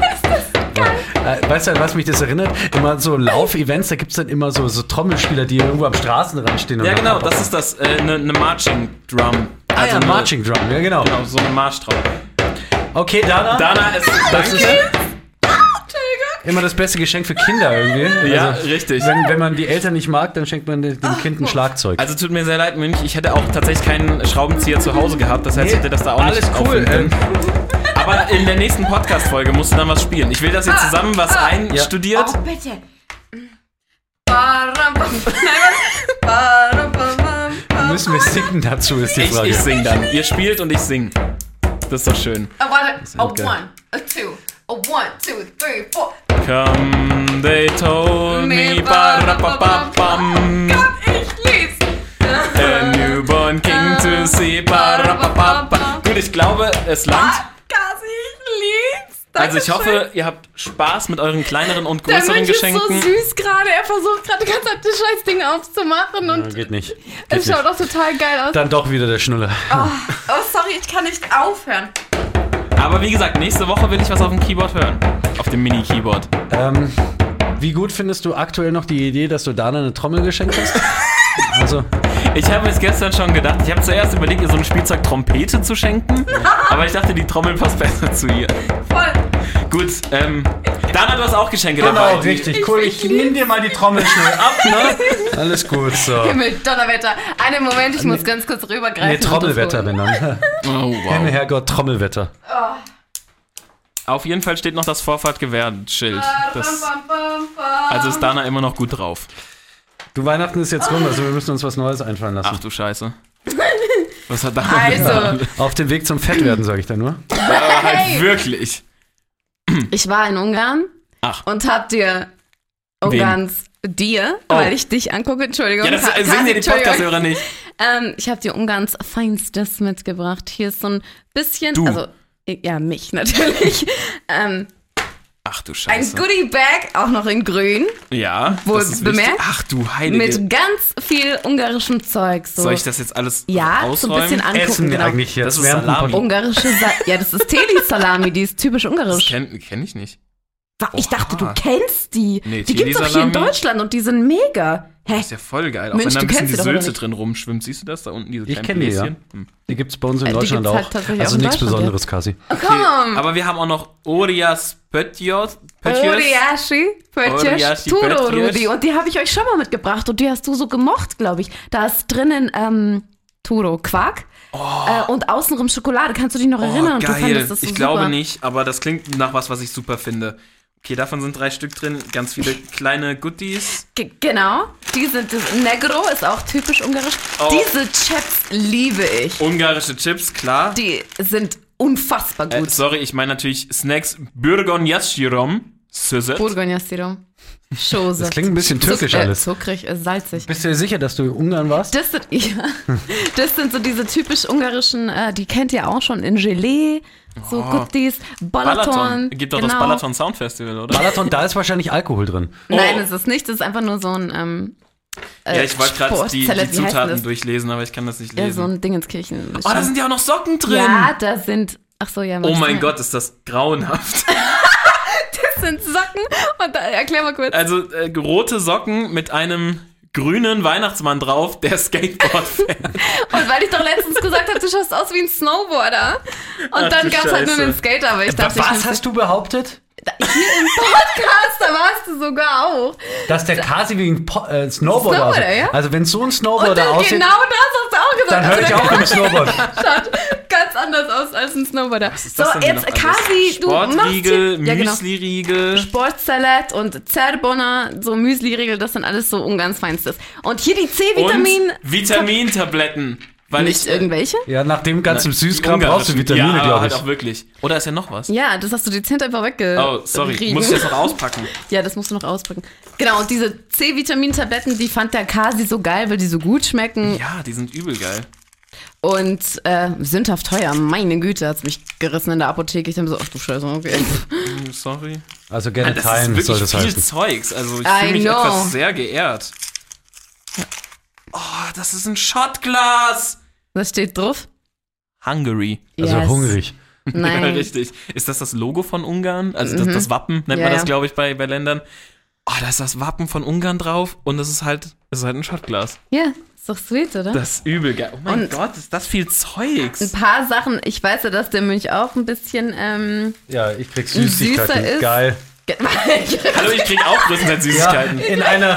[SPEAKER 2] Äh, weißt du, an was mich das erinnert? Immer so Lauf-Events, da gibt es dann immer so, so Trommelspieler, die irgendwo am Straßenrand stehen. Und
[SPEAKER 4] Ja,
[SPEAKER 2] dann-
[SPEAKER 4] genau, das ist das. Eine äh, ne ne Marching Drum.
[SPEAKER 2] Ah, ja,
[SPEAKER 4] eine-
[SPEAKER 2] Marching Drum, ja genau.
[SPEAKER 4] Genau, so eine Marschtraube.
[SPEAKER 2] Okay, Dana,
[SPEAKER 4] Dana ist.
[SPEAKER 2] das ist
[SPEAKER 4] Danke.
[SPEAKER 2] immer das beste Geschenk für Kinder irgendwie.
[SPEAKER 4] Ja,
[SPEAKER 2] Also,
[SPEAKER 4] richtig.
[SPEAKER 2] Wenn, wenn man die Eltern nicht mag, dann schenkt man dem Kind ein Schlagzeug.
[SPEAKER 4] Also tut mir sehr leid, Münch. Ich hätte auch tatsächlich keinen Schraubenzieher zu Hause gehabt. Das heißt, ich hätte das da auch
[SPEAKER 2] Alles
[SPEAKER 4] nicht
[SPEAKER 2] cool.
[SPEAKER 4] auffüllen
[SPEAKER 2] Ähm,
[SPEAKER 4] können. Aber in der nächsten Podcast-Folge musst du dann was spielen. Ich will, dass ihr zusammen was einstudiert.
[SPEAKER 3] Oh, bitte. Baram, bam, nein, baram, bam, bam, bam.
[SPEAKER 2] müssen wir singen dazu, ist die
[SPEAKER 4] Ich,
[SPEAKER 2] Frage.
[SPEAKER 4] ich sing dann. Ihr spielt und ich sing. Das ist doch schön.
[SPEAKER 3] Oh, warte. Oh,
[SPEAKER 2] geil.
[SPEAKER 3] one, a two, a one, two, three, four.
[SPEAKER 4] Come, they told me, ba-ra-ba-ba-bam.
[SPEAKER 3] Gott, ich lieb's.
[SPEAKER 4] A newborn king to see, ba-ra-ba-ba-ba. Gut, ich glaube, es langt.
[SPEAKER 3] Kasi, ich lieb's.
[SPEAKER 4] Also ich
[SPEAKER 3] Dankeschön.
[SPEAKER 4] hoffe, ihr habt Spaß mit euren kleineren und
[SPEAKER 3] Der
[SPEAKER 4] größeren
[SPEAKER 3] Mönch ist
[SPEAKER 4] Geschenken.
[SPEAKER 3] so süß gerade. Er versucht gerade die ganze Zeit das Scheißding aufzumachen
[SPEAKER 2] Ja,
[SPEAKER 3] und
[SPEAKER 2] geht nicht.
[SPEAKER 3] es
[SPEAKER 2] Geht
[SPEAKER 3] schaut
[SPEAKER 2] nicht.
[SPEAKER 3] auch total geil aus.
[SPEAKER 2] Dann doch wieder der Schnuller.
[SPEAKER 3] Oh, oh, sorry, ich kann nicht aufhören.
[SPEAKER 4] Aber wie gesagt, nächste Woche will ich was auf dem Keyboard hören. Auf dem Mini-Keyboard.
[SPEAKER 2] Ähm, wie gut findest du aktuell noch die Idee, dass du Dana eine Trommel geschenkt hast? Also,
[SPEAKER 4] Ich habe es gestern schon gedacht, ich habe zuerst überlegt, ihr so eine Spielzeug-Trompete zu schenken. Aber ich dachte, die Trommel passt besser zu ihr.
[SPEAKER 3] Voll.
[SPEAKER 4] Gut, ähm, Dana, du hast auch Geschenke
[SPEAKER 2] genau,
[SPEAKER 4] dabei.
[SPEAKER 2] richtig. Cool, ich nimm dir mal die Trommel schnell ab, ne? Alles gut, so.
[SPEAKER 3] Himmel, Donnerwetter. Einen Moment, ich muss ganz kurz rübergreifen.
[SPEAKER 2] Nee,
[SPEAKER 3] und das
[SPEAKER 2] Trommelwetter,
[SPEAKER 3] holen.
[SPEAKER 2] wenn dann.
[SPEAKER 4] Oh,
[SPEAKER 2] Himmel,
[SPEAKER 4] wow.
[SPEAKER 2] Herrgott, Trommelwetter.
[SPEAKER 4] Auf jeden Fall steht noch das Vorfahrtgewährt-Schild. Das,
[SPEAKER 3] Bam, bam, bam, bam.
[SPEAKER 4] also ist Dana immer noch gut drauf.
[SPEAKER 2] Du, Weihnachten ist jetzt rum, also wir müssen uns was Neues einfallen lassen.
[SPEAKER 4] Ach du Scheiße. Was hat Dana
[SPEAKER 3] Also,
[SPEAKER 2] Auf dem Weg zum Fettwerden, sage ich da nur.
[SPEAKER 4] Aber halt
[SPEAKER 3] Hey.
[SPEAKER 4] wirklich.
[SPEAKER 3] ich war in Ungarn
[SPEAKER 4] Ach.
[SPEAKER 3] und hab dir Ungarns dir,
[SPEAKER 4] Oh.
[SPEAKER 3] weil ich dich angucke, Entschuldigung.
[SPEAKER 4] Ja, das
[SPEAKER 3] Ka-
[SPEAKER 4] äh, singen
[SPEAKER 3] Kasi,
[SPEAKER 4] dir die
[SPEAKER 3] Entschuldigung.
[SPEAKER 4] Podcast-Hörer nicht.
[SPEAKER 3] Ähm, ich habe dir Ungarns Feinstes mitgebracht. Hier ist so ein bisschen,
[SPEAKER 4] Du.
[SPEAKER 3] also ja, mich natürlich. ähm,
[SPEAKER 4] Ach du
[SPEAKER 3] ein
[SPEAKER 4] Scheiße.
[SPEAKER 3] Goodie-Bag, auch noch in grün,
[SPEAKER 4] Ja,
[SPEAKER 3] Wohl
[SPEAKER 4] das ist
[SPEAKER 3] bemerkt.
[SPEAKER 4] wichtig. Ach du Heilige.
[SPEAKER 3] mit ganz viel ungarischem Zeug. So.
[SPEAKER 4] Soll ich das jetzt alles
[SPEAKER 3] ja, so ein
[SPEAKER 4] ausräumen?
[SPEAKER 3] bisschen angucken.
[SPEAKER 2] Essen wir
[SPEAKER 3] genau.
[SPEAKER 2] eigentlich jetzt
[SPEAKER 4] Das ist
[SPEAKER 2] während dem
[SPEAKER 4] Salami.
[SPEAKER 2] Podcast?
[SPEAKER 3] Ungarische Sa ja, das ist Teli-Salami, die ist typisch
[SPEAKER 4] Das
[SPEAKER 3] ungarisch.
[SPEAKER 4] kenne kenn ich nicht.
[SPEAKER 3] Ich dachte, du
[SPEAKER 4] Oha.
[SPEAKER 3] kennst die.
[SPEAKER 4] Nee,
[SPEAKER 3] die gibt's auch hier in
[SPEAKER 4] Teli-Salami?
[SPEAKER 3] Deutschland und die sind mega. Hä?
[SPEAKER 4] Das ist ja voll geil. Auch
[SPEAKER 3] Mensch,
[SPEAKER 4] wenn da ein
[SPEAKER 3] du
[SPEAKER 4] bisschen
[SPEAKER 3] kennst
[SPEAKER 4] die
[SPEAKER 3] sie doch, oder
[SPEAKER 4] Sülze
[SPEAKER 3] nicht?
[SPEAKER 4] drin rumschwimmt. Siehst du das da unten, diese
[SPEAKER 2] Ich
[SPEAKER 4] kleinen
[SPEAKER 2] kenn die, ja.
[SPEAKER 4] Bläschen? Hm.
[SPEAKER 2] Die gibt's bei uns in
[SPEAKER 3] Äh, die
[SPEAKER 2] Deutschland
[SPEAKER 3] gibt's halt
[SPEAKER 2] auch.
[SPEAKER 3] tatsächlich
[SPEAKER 2] Also
[SPEAKER 3] auch in
[SPEAKER 2] nichts
[SPEAKER 3] Deutschland,
[SPEAKER 2] Besonderes, Kasi.
[SPEAKER 3] Komm!
[SPEAKER 4] Aber wir haben auch noch Orias Pötjos.
[SPEAKER 3] Oriashi, Pötjes,
[SPEAKER 4] Oriashi,
[SPEAKER 3] Turo,
[SPEAKER 4] Pötjes.
[SPEAKER 3] Rudi. Und die habe ich euch schon mal mitgebracht und die hast du so gemocht, glaube ich. Da ist drinnen ähm, Turo, Quark äh, und außenrum Schokolade. Kannst du dich noch erinnern?
[SPEAKER 4] Oh,
[SPEAKER 3] Und du
[SPEAKER 4] geil.
[SPEAKER 3] fandest das so
[SPEAKER 4] ich
[SPEAKER 3] super.
[SPEAKER 4] glaube nicht, aber das klingt nach was, was ich super finde. Okay, davon sind drei Stück drin. Ganz viele kleine Goodies.
[SPEAKER 3] Ge genau, die sind, das Negro ist auch typisch ungarisch.
[SPEAKER 4] Oh.
[SPEAKER 3] Diese Chips liebe ich.
[SPEAKER 4] Ungarische Chips, klar.
[SPEAKER 3] Die sind unfassbar
[SPEAKER 4] Äh,
[SPEAKER 3] gut.
[SPEAKER 4] sorry, ich meine natürlich Snacks Burgon Jashirom. Süßet.
[SPEAKER 3] Burgonya Sirum. Schose.
[SPEAKER 2] Das klingt ein bisschen türkisch
[SPEAKER 3] Zuck- äh,
[SPEAKER 2] alles.
[SPEAKER 3] Zuckrig, äh, salzig.
[SPEAKER 2] Bist du dir sicher, dass du in Ungarn warst?
[SPEAKER 3] Das sind, ja, das sind so diese typisch ungarischen, äh, die kennt ihr auch schon in Gelee so
[SPEAKER 4] Oh.
[SPEAKER 3] Goodies, Balaton.
[SPEAKER 4] Balaton. Gibt doch
[SPEAKER 3] genau.
[SPEAKER 4] das Balaton Sound Festival, oder?
[SPEAKER 2] Balaton, da ist wahrscheinlich Alkohol drin.
[SPEAKER 3] Nein,
[SPEAKER 4] Oh.
[SPEAKER 3] es ist nicht, es ist einfach nur so ein ähm, äh,
[SPEAKER 4] Ja, ich wollte gerade die,
[SPEAKER 3] Sportzelle,
[SPEAKER 4] die
[SPEAKER 3] wie heißt
[SPEAKER 4] Zutaten
[SPEAKER 3] das?
[SPEAKER 4] durchlesen, aber ich kann das nicht
[SPEAKER 3] Ja,
[SPEAKER 4] lesen.
[SPEAKER 3] so ein Dingenskirchen.
[SPEAKER 4] Oh, da sind ja auch noch Socken drin.
[SPEAKER 3] Ja, da sind, ach so, ja.
[SPEAKER 4] Oh mein
[SPEAKER 3] ja.
[SPEAKER 4] Gott, ist das grauenhaft.
[SPEAKER 3] Das sind Socken und da, erklär mal kurz.
[SPEAKER 4] Also äh, rote Socken mit einem grünen Weihnachtsmann drauf, der Skateboard fährt.
[SPEAKER 3] Und weil ich doch letztens gesagt habe, du schaust aus wie ein Snowboarder. Und
[SPEAKER 4] Ach,
[SPEAKER 3] dann
[SPEAKER 4] du
[SPEAKER 3] gab es halt nur
[SPEAKER 4] Scheiße.
[SPEAKER 3] einen Skater, aber ich dachte, ich
[SPEAKER 2] Was hast du behauptet?
[SPEAKER 3] hier im Podcast, da warst du sogar auch.
[SPEAKER 2] Dass der Kasi wie ein Po- äh, Snowboarder,
[SPEAKER 3] Snowboarder,
[SPEAKER 2] aussieht.
[SPEAKER 3] ja?
[SPEAKER 2] Also wenn so ein
[SPEAKER 3] Und
[SPEAKER 2] Snowboarder
[SPEAKER 3] dann
[SPEAKER 2] aussieht,
[SPEAKER 3] genau das hast du auch gesagt.
[SPEAKER 2] dann höre ich
[SPEAKER 3] Also
[SPEAKER 2] auch
[SPEAKER 3] der
[SPEAKER 2] im Snowboard.
[SPEAKER 3] schaut ganz anders aus als ein Snowboarder.
[SPEAKER 4] ist
[SPEAKER 3] So,
[SPEAKER 4] das denn hier
[SPEAKER 3] jetzt
[SPEAKER 4] noch alles?
[SPEAKER 3] Kasi, du machst
[SPEAKER 4] Sportriegel,
[SPEAKER 3] hier, ja, genau.
[SPEAKER 4] Müsli-Riegel.
[SPEAKER 3] Sportsalat und Zerbonner, so Müsli-Riegel, das sind alles so Ungarns Feinstes. Und hier die C-Vitamin.
[SPEAKER 4] Und Vitamintabletten. Weil
[SPEAKER 3] Nicht
[SPEAKER 4] ich,
[SPEAKER 3] irgendwelche?
[SPEAKER 2] Ja, nach dem ganzen
[SPEAKER 4] Die
[SPEAKER 2] Süßkram brauchst du
[SPEAKER 4] ungarischen.
[SPEAKER 2] Vitamine,
[SPEAKER 4] ja, aber
[SPEAKER 2] glaube
[SPEAKER 4] halt
[SPEAKER 2] ich.
[SPEAKER 4] auch wirklich. Oder ist ja noch was?
[SPEAKER 3] Ja, das hast du dezent einfach wegge.
[SPEAKER 4] Oh, sorry.
[SPEAKER 3] riegen.
[SPEAKER 4] Muss ich jetzt noch auspacken?
[SPEAKER 3] Ja, das musst du noch auspacken. Genau, und diese C-Vitamin-Tabletten, die fand der Kasi so geil, weil die so gut schmecken.
[SPEAKER 4] Ja, die sind übel geil.
[SPEAKER 3] Und äh, sündhaft teuer. Meine Güte, hat's mich gerissen in der Apotheke. Ich dachte so, ach du Scheiße, okay.
[SPEAKER 4] Hm, Sorry.
[SPEAKER 2] Also gerne
[SPEAKER 4] Das
[SPEAKER 2] teilen
[SPEAKER 4] ist
[SPEAKER 2] soll
[SPEAKER 4] wirklich
[SPEAKER 2] das
[SPEAKER 4] viel
[SPEAKER 2] heißen.
[SPEAKER 4] Zeugs. Also ich
[SPEAKER 3] I
[SPEAKER 4] fühle mich
[SPEAKER 3] know.
[SPEAKER 4] etwas sehr geehrt. Oh, das ist ein Shotglas.
[SPEAKER 3] Was steht drauf?
[SPEAKER 4] Hungary.
[SPEAKER 2] Also
[SPEAKER 3] Yes.
[SPEAKER 2] hungrig.
[SPEAKER 3] Nein.
[SPEAKER 4] Ja, richtig. Ist das das Logo von Ungarn? Also das,
[SPEAKER 3] Mhm.
[SPEAKER 4] das Wappen nennt
[SPEAKER 3] Ja,
[SPEAKER 4] man das,
[SPEAKER 3] ja.
[SPEAKER 4] glaube ich, bei, bei Ländern. Oh, da ist das Wappen von Ungarn drauf und das ist halt, das ist halt ein Shotglas.
[SPEAKER 3] Ja, ist doch sweet, oder?
[SPEAKER 4] Das ist übel geil. Oh mein
[SPEAKER 3] Und-
[SPEAKER 4] Gott, ist das viel
[SPEAKER 3] Ein
[SPEAKER 4] Zeugs.
[SPEAKER 3] paar Sachen, ich weiß ja, dass der Mönch auch ein bisschen ähm,
[SPEAKER 2] Ja, ich krieg
[SPEAKER 3] Süßer
[SPEAKER 2] Süßigkeiten.
[SPEAKER 3] ist.
[SPEAKER 2] Geil.
[SPEAKER 3] ge-
[SPEAKER 4] Hallo, ich krieg auch größtenteils
[SPEAKER 2] Ja,
[SPEAKER 4] Süßigkeiten.
[SPEAKER 2] in einer...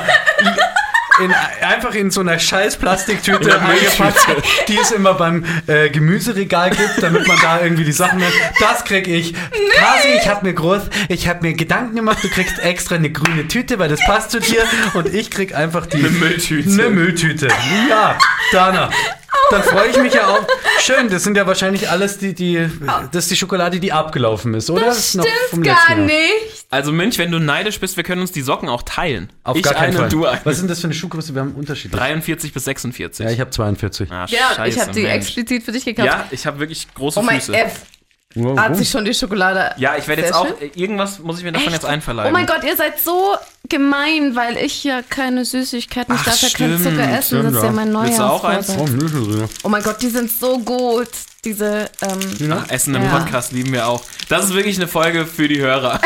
[SPEAKER 2] In, einfach in so einer scheiß Plastiktüte
[SPEAKER 4] In der
[SPEAKER 2] eingepackt, die es immer beim äh, Gemüseregal gibt, damit man da irgendwie die Sachen nimmt. Das krieg ich. Kasi, ich hab mir groß, ich hab mir Gedanken gemacht, du kriegst extra eine grüne Tüte, weil das passt zu dir. Und ich krieg einfach die...
[SPEAKER 4] Eine Mülltüte.
[SPEAKER 2] Eine Mülltüte. Ja, Dana. Dann freue ich mich ja auch. Schön, das sind ja wahrscheinlich alles die, die, das ist die Schokolade, die abgelaufen ist, oder?
[SPEAKER 3] Das
[SPEAKER 2] ist noch vom
[SPEAKER 3] stimmt
[SPEAKER 2] letzten
[SPEAKER 3] gar
[SPEAKER 2] Jahr.
[SPEAKER 3] nicht.
[SPEAKER 4] Also Mönch, wenn du neidisch bist, wir können uns die Socken auch teilen.
[SPEAKER 2] Auf
[SPEAKER 4] ich
[SPEAKER 2] gar keinen
[SPEAKER 4] eine
[SPEAKER 2] Fall.
[SPEAKER 4] und du eine.
[SPEAKER 2] Was sind das für eine Schuhgröße? Wir haben Unterschiede.
[SPEAKER 4] dreiundvierzig bis sechsundvierzig.
[SPEAKER 2] Ja, ich habe zweiundvierzig.
[SPEAKER 4] Ah,
[SPEAKER 3] Ja, und ich
[SPEAKER 4] scheiße,
[SPEAKER 3] habe die
[SPEAKER 4] Mensch.
[SPEAKER 3] explizit für dich gekauft.
[SPEAKER 4] Ja, ich habe wirklich große
[SPEAKER 3] Oh mein
[SPEAKER 4] Füße.
[SPEAKER 3] F.
[SPEAKER 2] Wow,
[SPEAKER 3] Hat
[SPEAKER 2] wow.
[SPEAKER 3] sich schon die Schokolade.
[SPEAKER 4] Ja, ich werde jetzt
[SPEAKER 3] Sehr
[SPEAKER 4] auch,
[SPEAKER 3] schön.
[SPEAKER 4] irgendwas muss ich mir davon
[SPEAKER 3] Echt?
[SPEAKER 4] jetzt einverleiben.
[SPEAKER 3] Oh mein Gott, ihr seid so gemein, weil ich ja keine Süßigkeiten, ich
[SPEAKER 4] Ach,
[SPEAKER 3] darf ja keinen
[SPEAKER 4] stimmt,
[SPEAKER 3] Zucker essen. Das ist
[SPEAKER 2] stimmt,
[SPEAKER 3] ja
[SPEAKER 2] ja.
[SPEAKER 3] mein neuer
[SPEAKER 4] Willst du auch eins?
[SPEAKER 3] Vorsatz.
[SPEAKER 2] Oh, Müsli.
[SPEAKER 3] Oh mein Gott, die sind so gut. Diese, ähm,
[SPEAKER 4] Ach, Essen im
[SPEAKER 3] Ja.
[SPEAKER 4] Podcast lieben wir auch. Das ist wirklich eine Folge für die Hörer.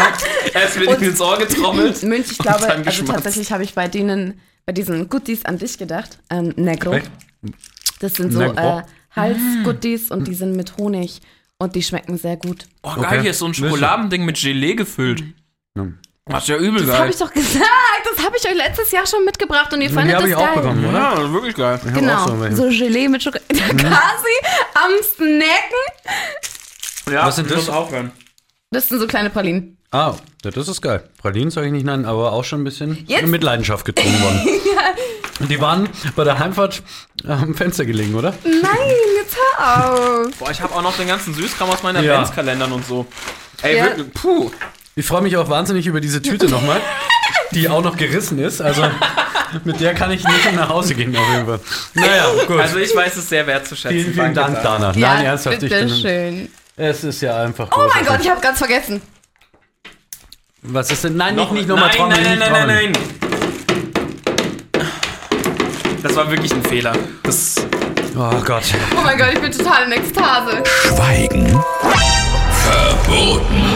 [SPEAKER 4] Es wird ihnen ins Ohr getrommelt.
[SPEAKER 3] Münch, ich
[SPEAKER 4] und
[SPEAKER 3] glaube,
[SPEAKER 4] dann
[SPEAKER 3] also
[SPEAKER 4] geschmatzt.
[SPEAKER 3] tatsächlich habe ich bei denen, bei diesen Goodies an dich gedacht. Ähm, Negro.
[SPEAKER 2] Echt?
[SPEAKER 3] Das sind so
[SPEAKER 2] Negro?
[SPEAKER 3] äh, Halsgoodies und die sind mit Honig und die schmecken sehr gut.
[SPEAKER 4] Oh geil,
[SPEAKER 2] Okay.
[SPEAKER 4] hier ist so ein Schokoladending mit Gelee gefüllt.
[SPEAKER 2] Ja.
[SPEAKER 4] Das ist ja übel
[SPEAKER 3] Das habe
[SPEAKER 4] geil.
[SPEAKER 3] ich doch gesagt. Das habe ich euch letztes Jahr schon mitgebracht und ihr
[SPEAKER 2] Die
[SPEAKER 3] fandet
[SPEAKER 2] habe
[SPEAKER 3] das
[SPEAKER 2] ich auch
[SPEAKER 3] geil.
[SPEAKER 2] bekommen, oder?
[SPEAKER 4] Ja, wirklich geil.
[SPEAKER 2] Ich hab auch
[SPEAKER 3] Genau,
[SPEAKER 2] so welche.
[SPEAKER 3] so Gelee mit Schokolade. Quasi am Snacken.
[SPEAKER 4] Ja,
[SPEAKER 2] Was sind das?
[SPEAKER 4] muss aufhören.
[SPEAKER 3] Das sind so kleine Pralinen.
[SPEAKER 2] Ah, ja, das ist geil. Pralinen soll ich nicht nennen, aber auch schon ein bisschen
[SPEAKER 3] Jetzt-
[SPEAKER 2] in Mitleidenschaft gezogen worden. Und die waren bei der Heimfahrt am Fenster gelegen, oder?
[SPEAKER 3] Nein, jetzt hör auf.
[SPEAKER 4] Boah, ich habe auch noch den ganzen Süßkram aus meinen
[SPEAKER 2] Ja.
[SPEAKER 4] Adventskalendern und so. Ey,
[SPEAKER 3] Ja.
[SPEAKER 4] wirklich, puh.
[SPEAKER 2] Ich freue mich auch wahnsinnig über diese Tüte nochmal, die auch noch gerissen ist. Also mit der kann ich nicht nach Hause gehen, auf jeden Fall. Naja, gut.
[SPEAKER 4] Also ich weiß es sehr wertzuschätzen.
[SPEAKER 2] vielen, vielen
[SPEAKER 4] Danke,
[SPEAKER 2] Dank,
[SPEAKER 4] Dana.
[SPEAKER 2] Dana.
[SPEAKER 3] Ja,
[SPEAKER 2] Nein, ernsthaft. Ich
[SPEAKER 3] bitte
[SPEAKER 2] bin,
[SPEAKER 3] schön.
[SPEAKER 2] es ist ja einfach
[SPEAKER 3] Oh mein
[SPEAKER 2] großartig.
[SPEAKER 3] Gott, ich habe ganz vergessen.
[SPEAKER 2] Was ist denn? Nein,
[SPEAKER 4] Noch,
[SPEAKER 2] nicht, nicht nochmal
[SPEAKER 4] nein,
[SPEAKER 2] trommeln,
[SPEAKER 4] nein,
[SPEAKER 2] nicht
[SPEAKER 4] nein, nein,
[SPEAKER 2] trommeln.
[SPEAKER 4] nein, nein. Das war wirklich ein Fehler. Das,
[SPEAKER 2] Oh Gott.
[SPEAKER 3] Oh mein Gott, ich bin total in Ekstase.
[SPEAKER 1] Schweigen verboten.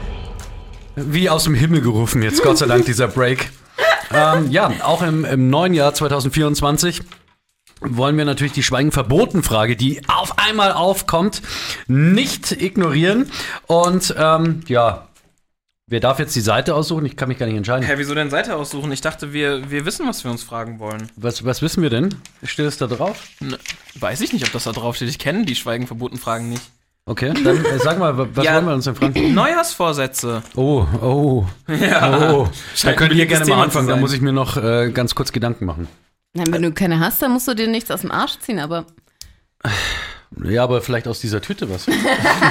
[SPEAKER 2] Wie aus dem Himmel gerufen jetzt, Gott sei Dank, dieser Break. Ähm, ja, auch im, im neuen Jahr zwanzig vierundzwanzig wollen wir natürlich die Schweigen-Verboten-Frage, die auf einmal aufkommt, nicht ignorieren. Und ähm, ja, wer darf jetzt die Seite aussuchen? Ich kann mich gar nicht entscheiden.
[SPEAKER 4] hä, wieso denn Seite aussuchen? Ich dachte, wir, wir wissen, was wir uns fragen wollen.
[SPEAKER 2] Was, was wissen wir denn? Steht es da drauf?
[SPEAKER 4] Ne, weiß ich nicht, ob das da drauf steht. Ich kenne die Schweigen-Verboten-Fragen nicht.
[SPEAKER 2] Okay, dann äh, sag mal, wa- was
[SPEAKER 4] Ja.
[SPEAKER 2] wollen wir uns denn fragen?
[SPEAKER 4] Neujahrsvorsätze.
[SPEAKER 2] Oh, oh,
[SPEAKER 4] Ja.
[SPEAKER 2] oh. Da
[SPEAKER 4] Scheint ein
[SPEAKER 2] könnt ihr
[SPEAKER 4] beliebtes
[SPEAKER 2] gerne
[SPEAKER 4] Thema
[SPEAKER 2] mal
[SPEAKER 4] zu
[SPEAKER 2] anfangen, da
[SPEAKER 4] sein.
[SPEAKER 2] muss ich mir noch äh, ganz kurz Gedanken machen.
[SPEAKER 3] Nein, wenn du keine hast, dann musst du dir nichts aus dem Arsch ziehen, aber
[SPEAKER 2] Ja, aber vielleicht aus dieser Tüte was.
[SPEAKER 3] jetzt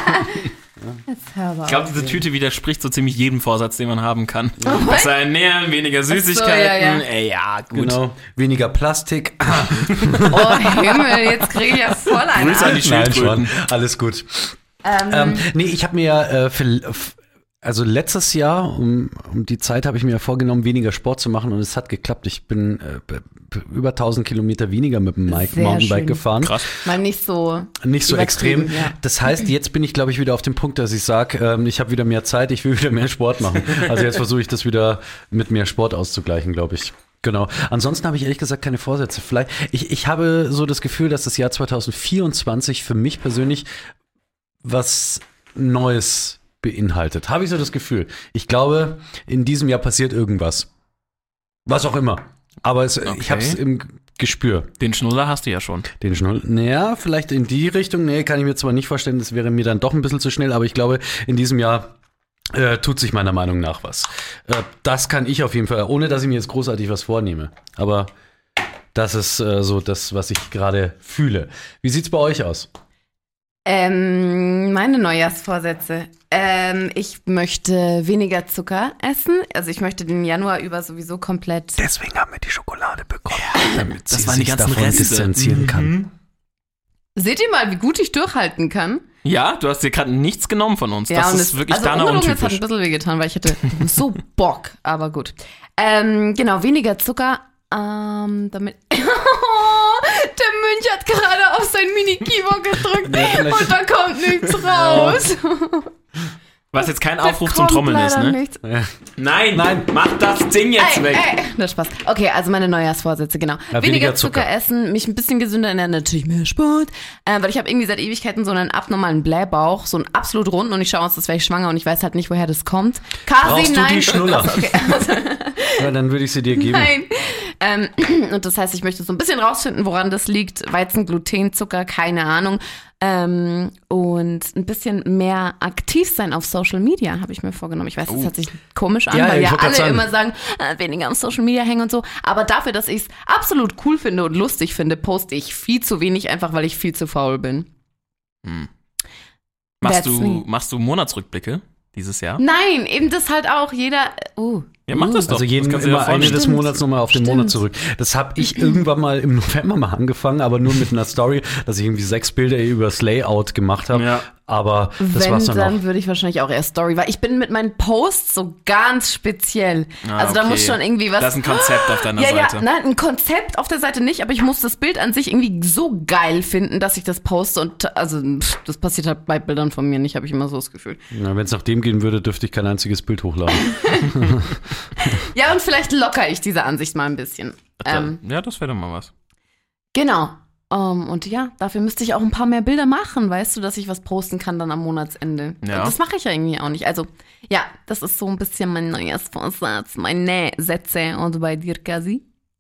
[SPEAKER 3] hör mal
[SPEAKER 4] Ich glaube, diese Tüte widerspricht so ziemlich jedem Vorsatz, den man haben kann.
[SPEAKER 3] Oh,
[SPEAKER 4] Besser ernähren, weniger Süßigkeiten.
[SPEAKER 3] ja, ja.
[SPEAKER 4] Ey, ja, gut.
[SPEAKER 2] Genau. Weniger Plastik.
[SPEAKER 3] Oh Himmel, jetzt kriege ich ja voll einen
[SPEAKER 4] Grüße an
[SPEAKER 3] Arsch.
[SPEAKER 4] die
[SPEAKER 2] Nein,
[SPEAKER 4] Schildkröten.
[SPEAKER 2] Schwan. Alles gut.
[SPEAKER 3] Ähm,
[SPEAKER 2] Ähm, nee, ich habe mir äh, für, f- also letztes Jahr um, um die Zeit habe ich mir ja vorgenommen, weniger Sport zu machen und es hat geklappt. Ich bin äh, b- b- über tausend Kilometer weniger mit dem Mike
[SPEAKER 3] Sehr
[SPEAKER 2] Mountainbike
[SPEAKER 3] schön.
[SPEAKER 2] gefahren.
[SPEAKER 4] Krass.
[SPEAKER 3] mal nicht so.
[SPEAKER 2] Nicht so extrem.
[SPEAKER 3] Übertrieben, ja.
[SPEAKER 2] Das heißt, jetzt bin ich, glaube ich, wieder auf dem Punkt, dass ich sage, ähm, ich habe wieder mehr Zeit, ich will wieder mehr Sport machen. Also jetzt versuche ich das wieder mit mehr Sport auszugleichen, glaube ich. Genau. Ansonsten habe ich ehrlich gesagt keine Vorsätze. Vielleicht, ich, ich habe so das Gefühl, dass das Jahr zwanzig vierundzwanzig für mich persönlich was Neues beinhaltet. Habe ich so das Gefühl. Ich glaube, in diesem Jahr passiert irgendwas. Was auch immer. Aber es,
[SPEAKER 4] Okay.
[SPEAKER 2] ich habe es im Gespür.
[SPEAKER 4] Den Schnuller hast du ja schon.
[SPEAKER 2] Den Schnull. Naja, vielleicht in die Richtung. Nee, kann ich mir zwar nicht vorstellen, das wäre mir dann doch ein bisschen zu schnell, aber ich glaube, in diesem Jahr äh, tut sich meiner Meinung nach was. Äh, das kann ich auf jeden Fall, ohne dass ich mir jetzt großartig was vornehme. Aber das ist äh, so das, was ich gerade fühle. Wie sieht's bei euch aus?
[SPEAKER 3] Ähm, meine Neujahrsvorsätze. Ähm, ich möchte weniger Zucker essen. Also ich möchte den Januar über sowieso komplett.
[SPEAKER 2] Deswegen haben wir die Schokolade bekommen, damit
[SPEAKER 4] das
[SPEAKER 2] sie
[SPEAKER 4] waren die
[SPEAKER 2] sich
[SPEAKER 4] ganzen
[SPEAKER 2] davon
[SPEAKER 4] Reste.
[SPEAKER 2] distanzieren kann.
[SPEAKER 3] Seht ihr mal, wie gut ich durchhalten kann?
[SPEAKER 4] Ja, du hast dir gerade nichts genommen von uns. Das
[SPEAKER 3] und
[SPEAKER 4] ist
[SPEAKER 3] es-
[SPEAKER 4] wirklich
[SPEAKER 3] also
[SPEAKER 4] Dana
[SPEAKER 3] ungelungen, es hat
[SPEAKER 4] untypisch.
[SPEAKER 3] ein bisschen wehgetan, weil ich hatte so Bock. Aber gut. Ähm, genau, weniger Zucker. Ähm, damit. Der Mönch hat gerade auf sein Mini-Keyboard gedrückt
[SPEAKER 2] Ja, vielleicht-
[SPEAKER 3] und da kommt nichts raus.
[SPEAKER 4] Was jetzt kein
[SPEAKER 3] Da
[SPEAKER 4] Aufruf zum
[SPEAKER 3] kommt
[SPEAKER 4] Trommeln ist,
[SPEAKER 3] leider
[SPEAKER 4] ne?
[SPEAKER 3] nichts.
[SPEAKER 4] Nein,
[SPEAKER 2] Nein.
[SPEAKER 4] mach das Ding jetzt
[SPEAKER 3] Ey,
[SPEAKER 4] weg.
[SPEAKER 3] ey, das Spaß. Okay, also meine Neujahrsvorsätze, genau.
[SPEAKER 2] Ja,
[SPEAKER 3] weniger,
[SPEAKER 2] weniger
[SPEAKER 3] Zucker.
[SPEAKER 2] Zucker.
[SPEAKER 3] essen, mich ein bisschen gesünder ernähren, natürlich mehr Sport. Äh, weil ich habe irgendwie seit Ewigkeiten so einen abnormalen Blähbauch, so einen absolut runden und ich schaue aus, als wäre ich schwanger und ich weiß halt nicht, woher das kommt. Kasi,
[SPEAKER 2] Brauchst du
[SPEAKER 3] nein.
[SPEAKER 2] die Schnuller?
[SPEAKER 3] Achso, okay. Also,
[SPEAKER 2] Ja, dann würde ich sie dir geben.
[SPEAKER 3] nein. Ähm, und das heißt, ich möchte so ein bisschen rausfinden, woran das liegt. Weizen, Gluten, Zucker, keine Ahnung. Ähm, und ein bisschen mehr aktiv sein auf Social Media, habe ich mir vorgenommen. Ich weiß, das
[SPEAKER 4] Oh.
[SPEAKER 3] hört sich komisch an,
[SPEAKER 2] Ja,
[SPEAKER 3] weil
[SPEAKER 2] ich
[SPEAKER 3] ja
[SPEAKER 2] wollte
[SPEAKER 3] alle
[SPEAKER 2] grad sagen.
[SPEAKER 3] immer sagen, äh, weniger auf Social Media hängen und so. Aber dafür, dass ich es absolut cool finde und lustig finde, poste ich viel zu wenig, einfach weil ich viel zu faul bin.
[SPEAKER 4] Machst
[SPEAKER 3] That's
[SPEAKER 4] du,
[SPEAKER 3] me.
[SPEAKER 4] machst du Monatsrückblicke dieses Jahr?
[SPEAKER 3] Nein, eben das halt auch jeder. Uh,
[SPEAKER 4] Ja, mach das doch.
[SPEAKER 2] Also jeden
[SPEAKER 4] das kannst du dir
[SPEAKER 2] immer
[SPEAKER 4] ja
[SPEAKER 2] Ende
[SPEAKER 4] vorstellen.
[SPEAKER 2] des Monats nochmal auf den
[SPEAKER 3] Stimmt.
[SPEAKER 2] Monat zurück. Das habe ich irgendwann mal im November mal angefangen, aber nur mit einer Story, dass ich irgendwie sechs Bilder über das Layout gemacht habe.
[SPEAKER 4] Ja.
[SPEAKER 2] Aber das
[SPEAKER 3] Wenn,
[SPEAKER 2] war's dann
[SPEAKER 3] dann
[SPEAKER 2] auch.
[SPEAKER 3] würde ich wahrscheinlich auch eher Story, weil ich bin mit meinen Posts so ganz speziell.
[SPEAKER 4] Ah,
[SPEAKER 3] also da
[SPEAKER 4] okay.
[SPEAKER 3] muss schon irgendwie was.
[SPEAKER 4] Da ist ein Konzept auf deiner
[SPEAKER 3] ja,
[SPEAKER 4] Seite.
[SPEAKER 3] ja, nein, ein Konzept auf der Seite nicht, aber ich muss das Bild an sich irgendwie so geil finden, dass ich das poste und also pff, das passiert halt bei Bildern von mir nicht, habe ich immer so das Gefühl.
[SPEAKER 2] Ja, wenn es nach dem gehen würde, dürfte ich kein einziges Bild hochladen.
[SPEAKER 3] Ja, und vielleicht lockere ich diese Ansicht mal ein bisschen. Ähm,
[SPEAKER 4] ja, das wäre doch mal was.
[SPEAKER 3] genau. Um, und ja, dafür müsste ich auch ein paar mehr Bilder machen, weißt du, dass ich was posten kann dann am Monatsende.
[SPEAKER 4] Ja.
[SPEAKER 3] Und das mache ich ja irgendwie auch nicht. Also, ja, das ist so ein bisschen mein Neujahrsvorsatz, meine Sätze. Und bei dir, Kasi?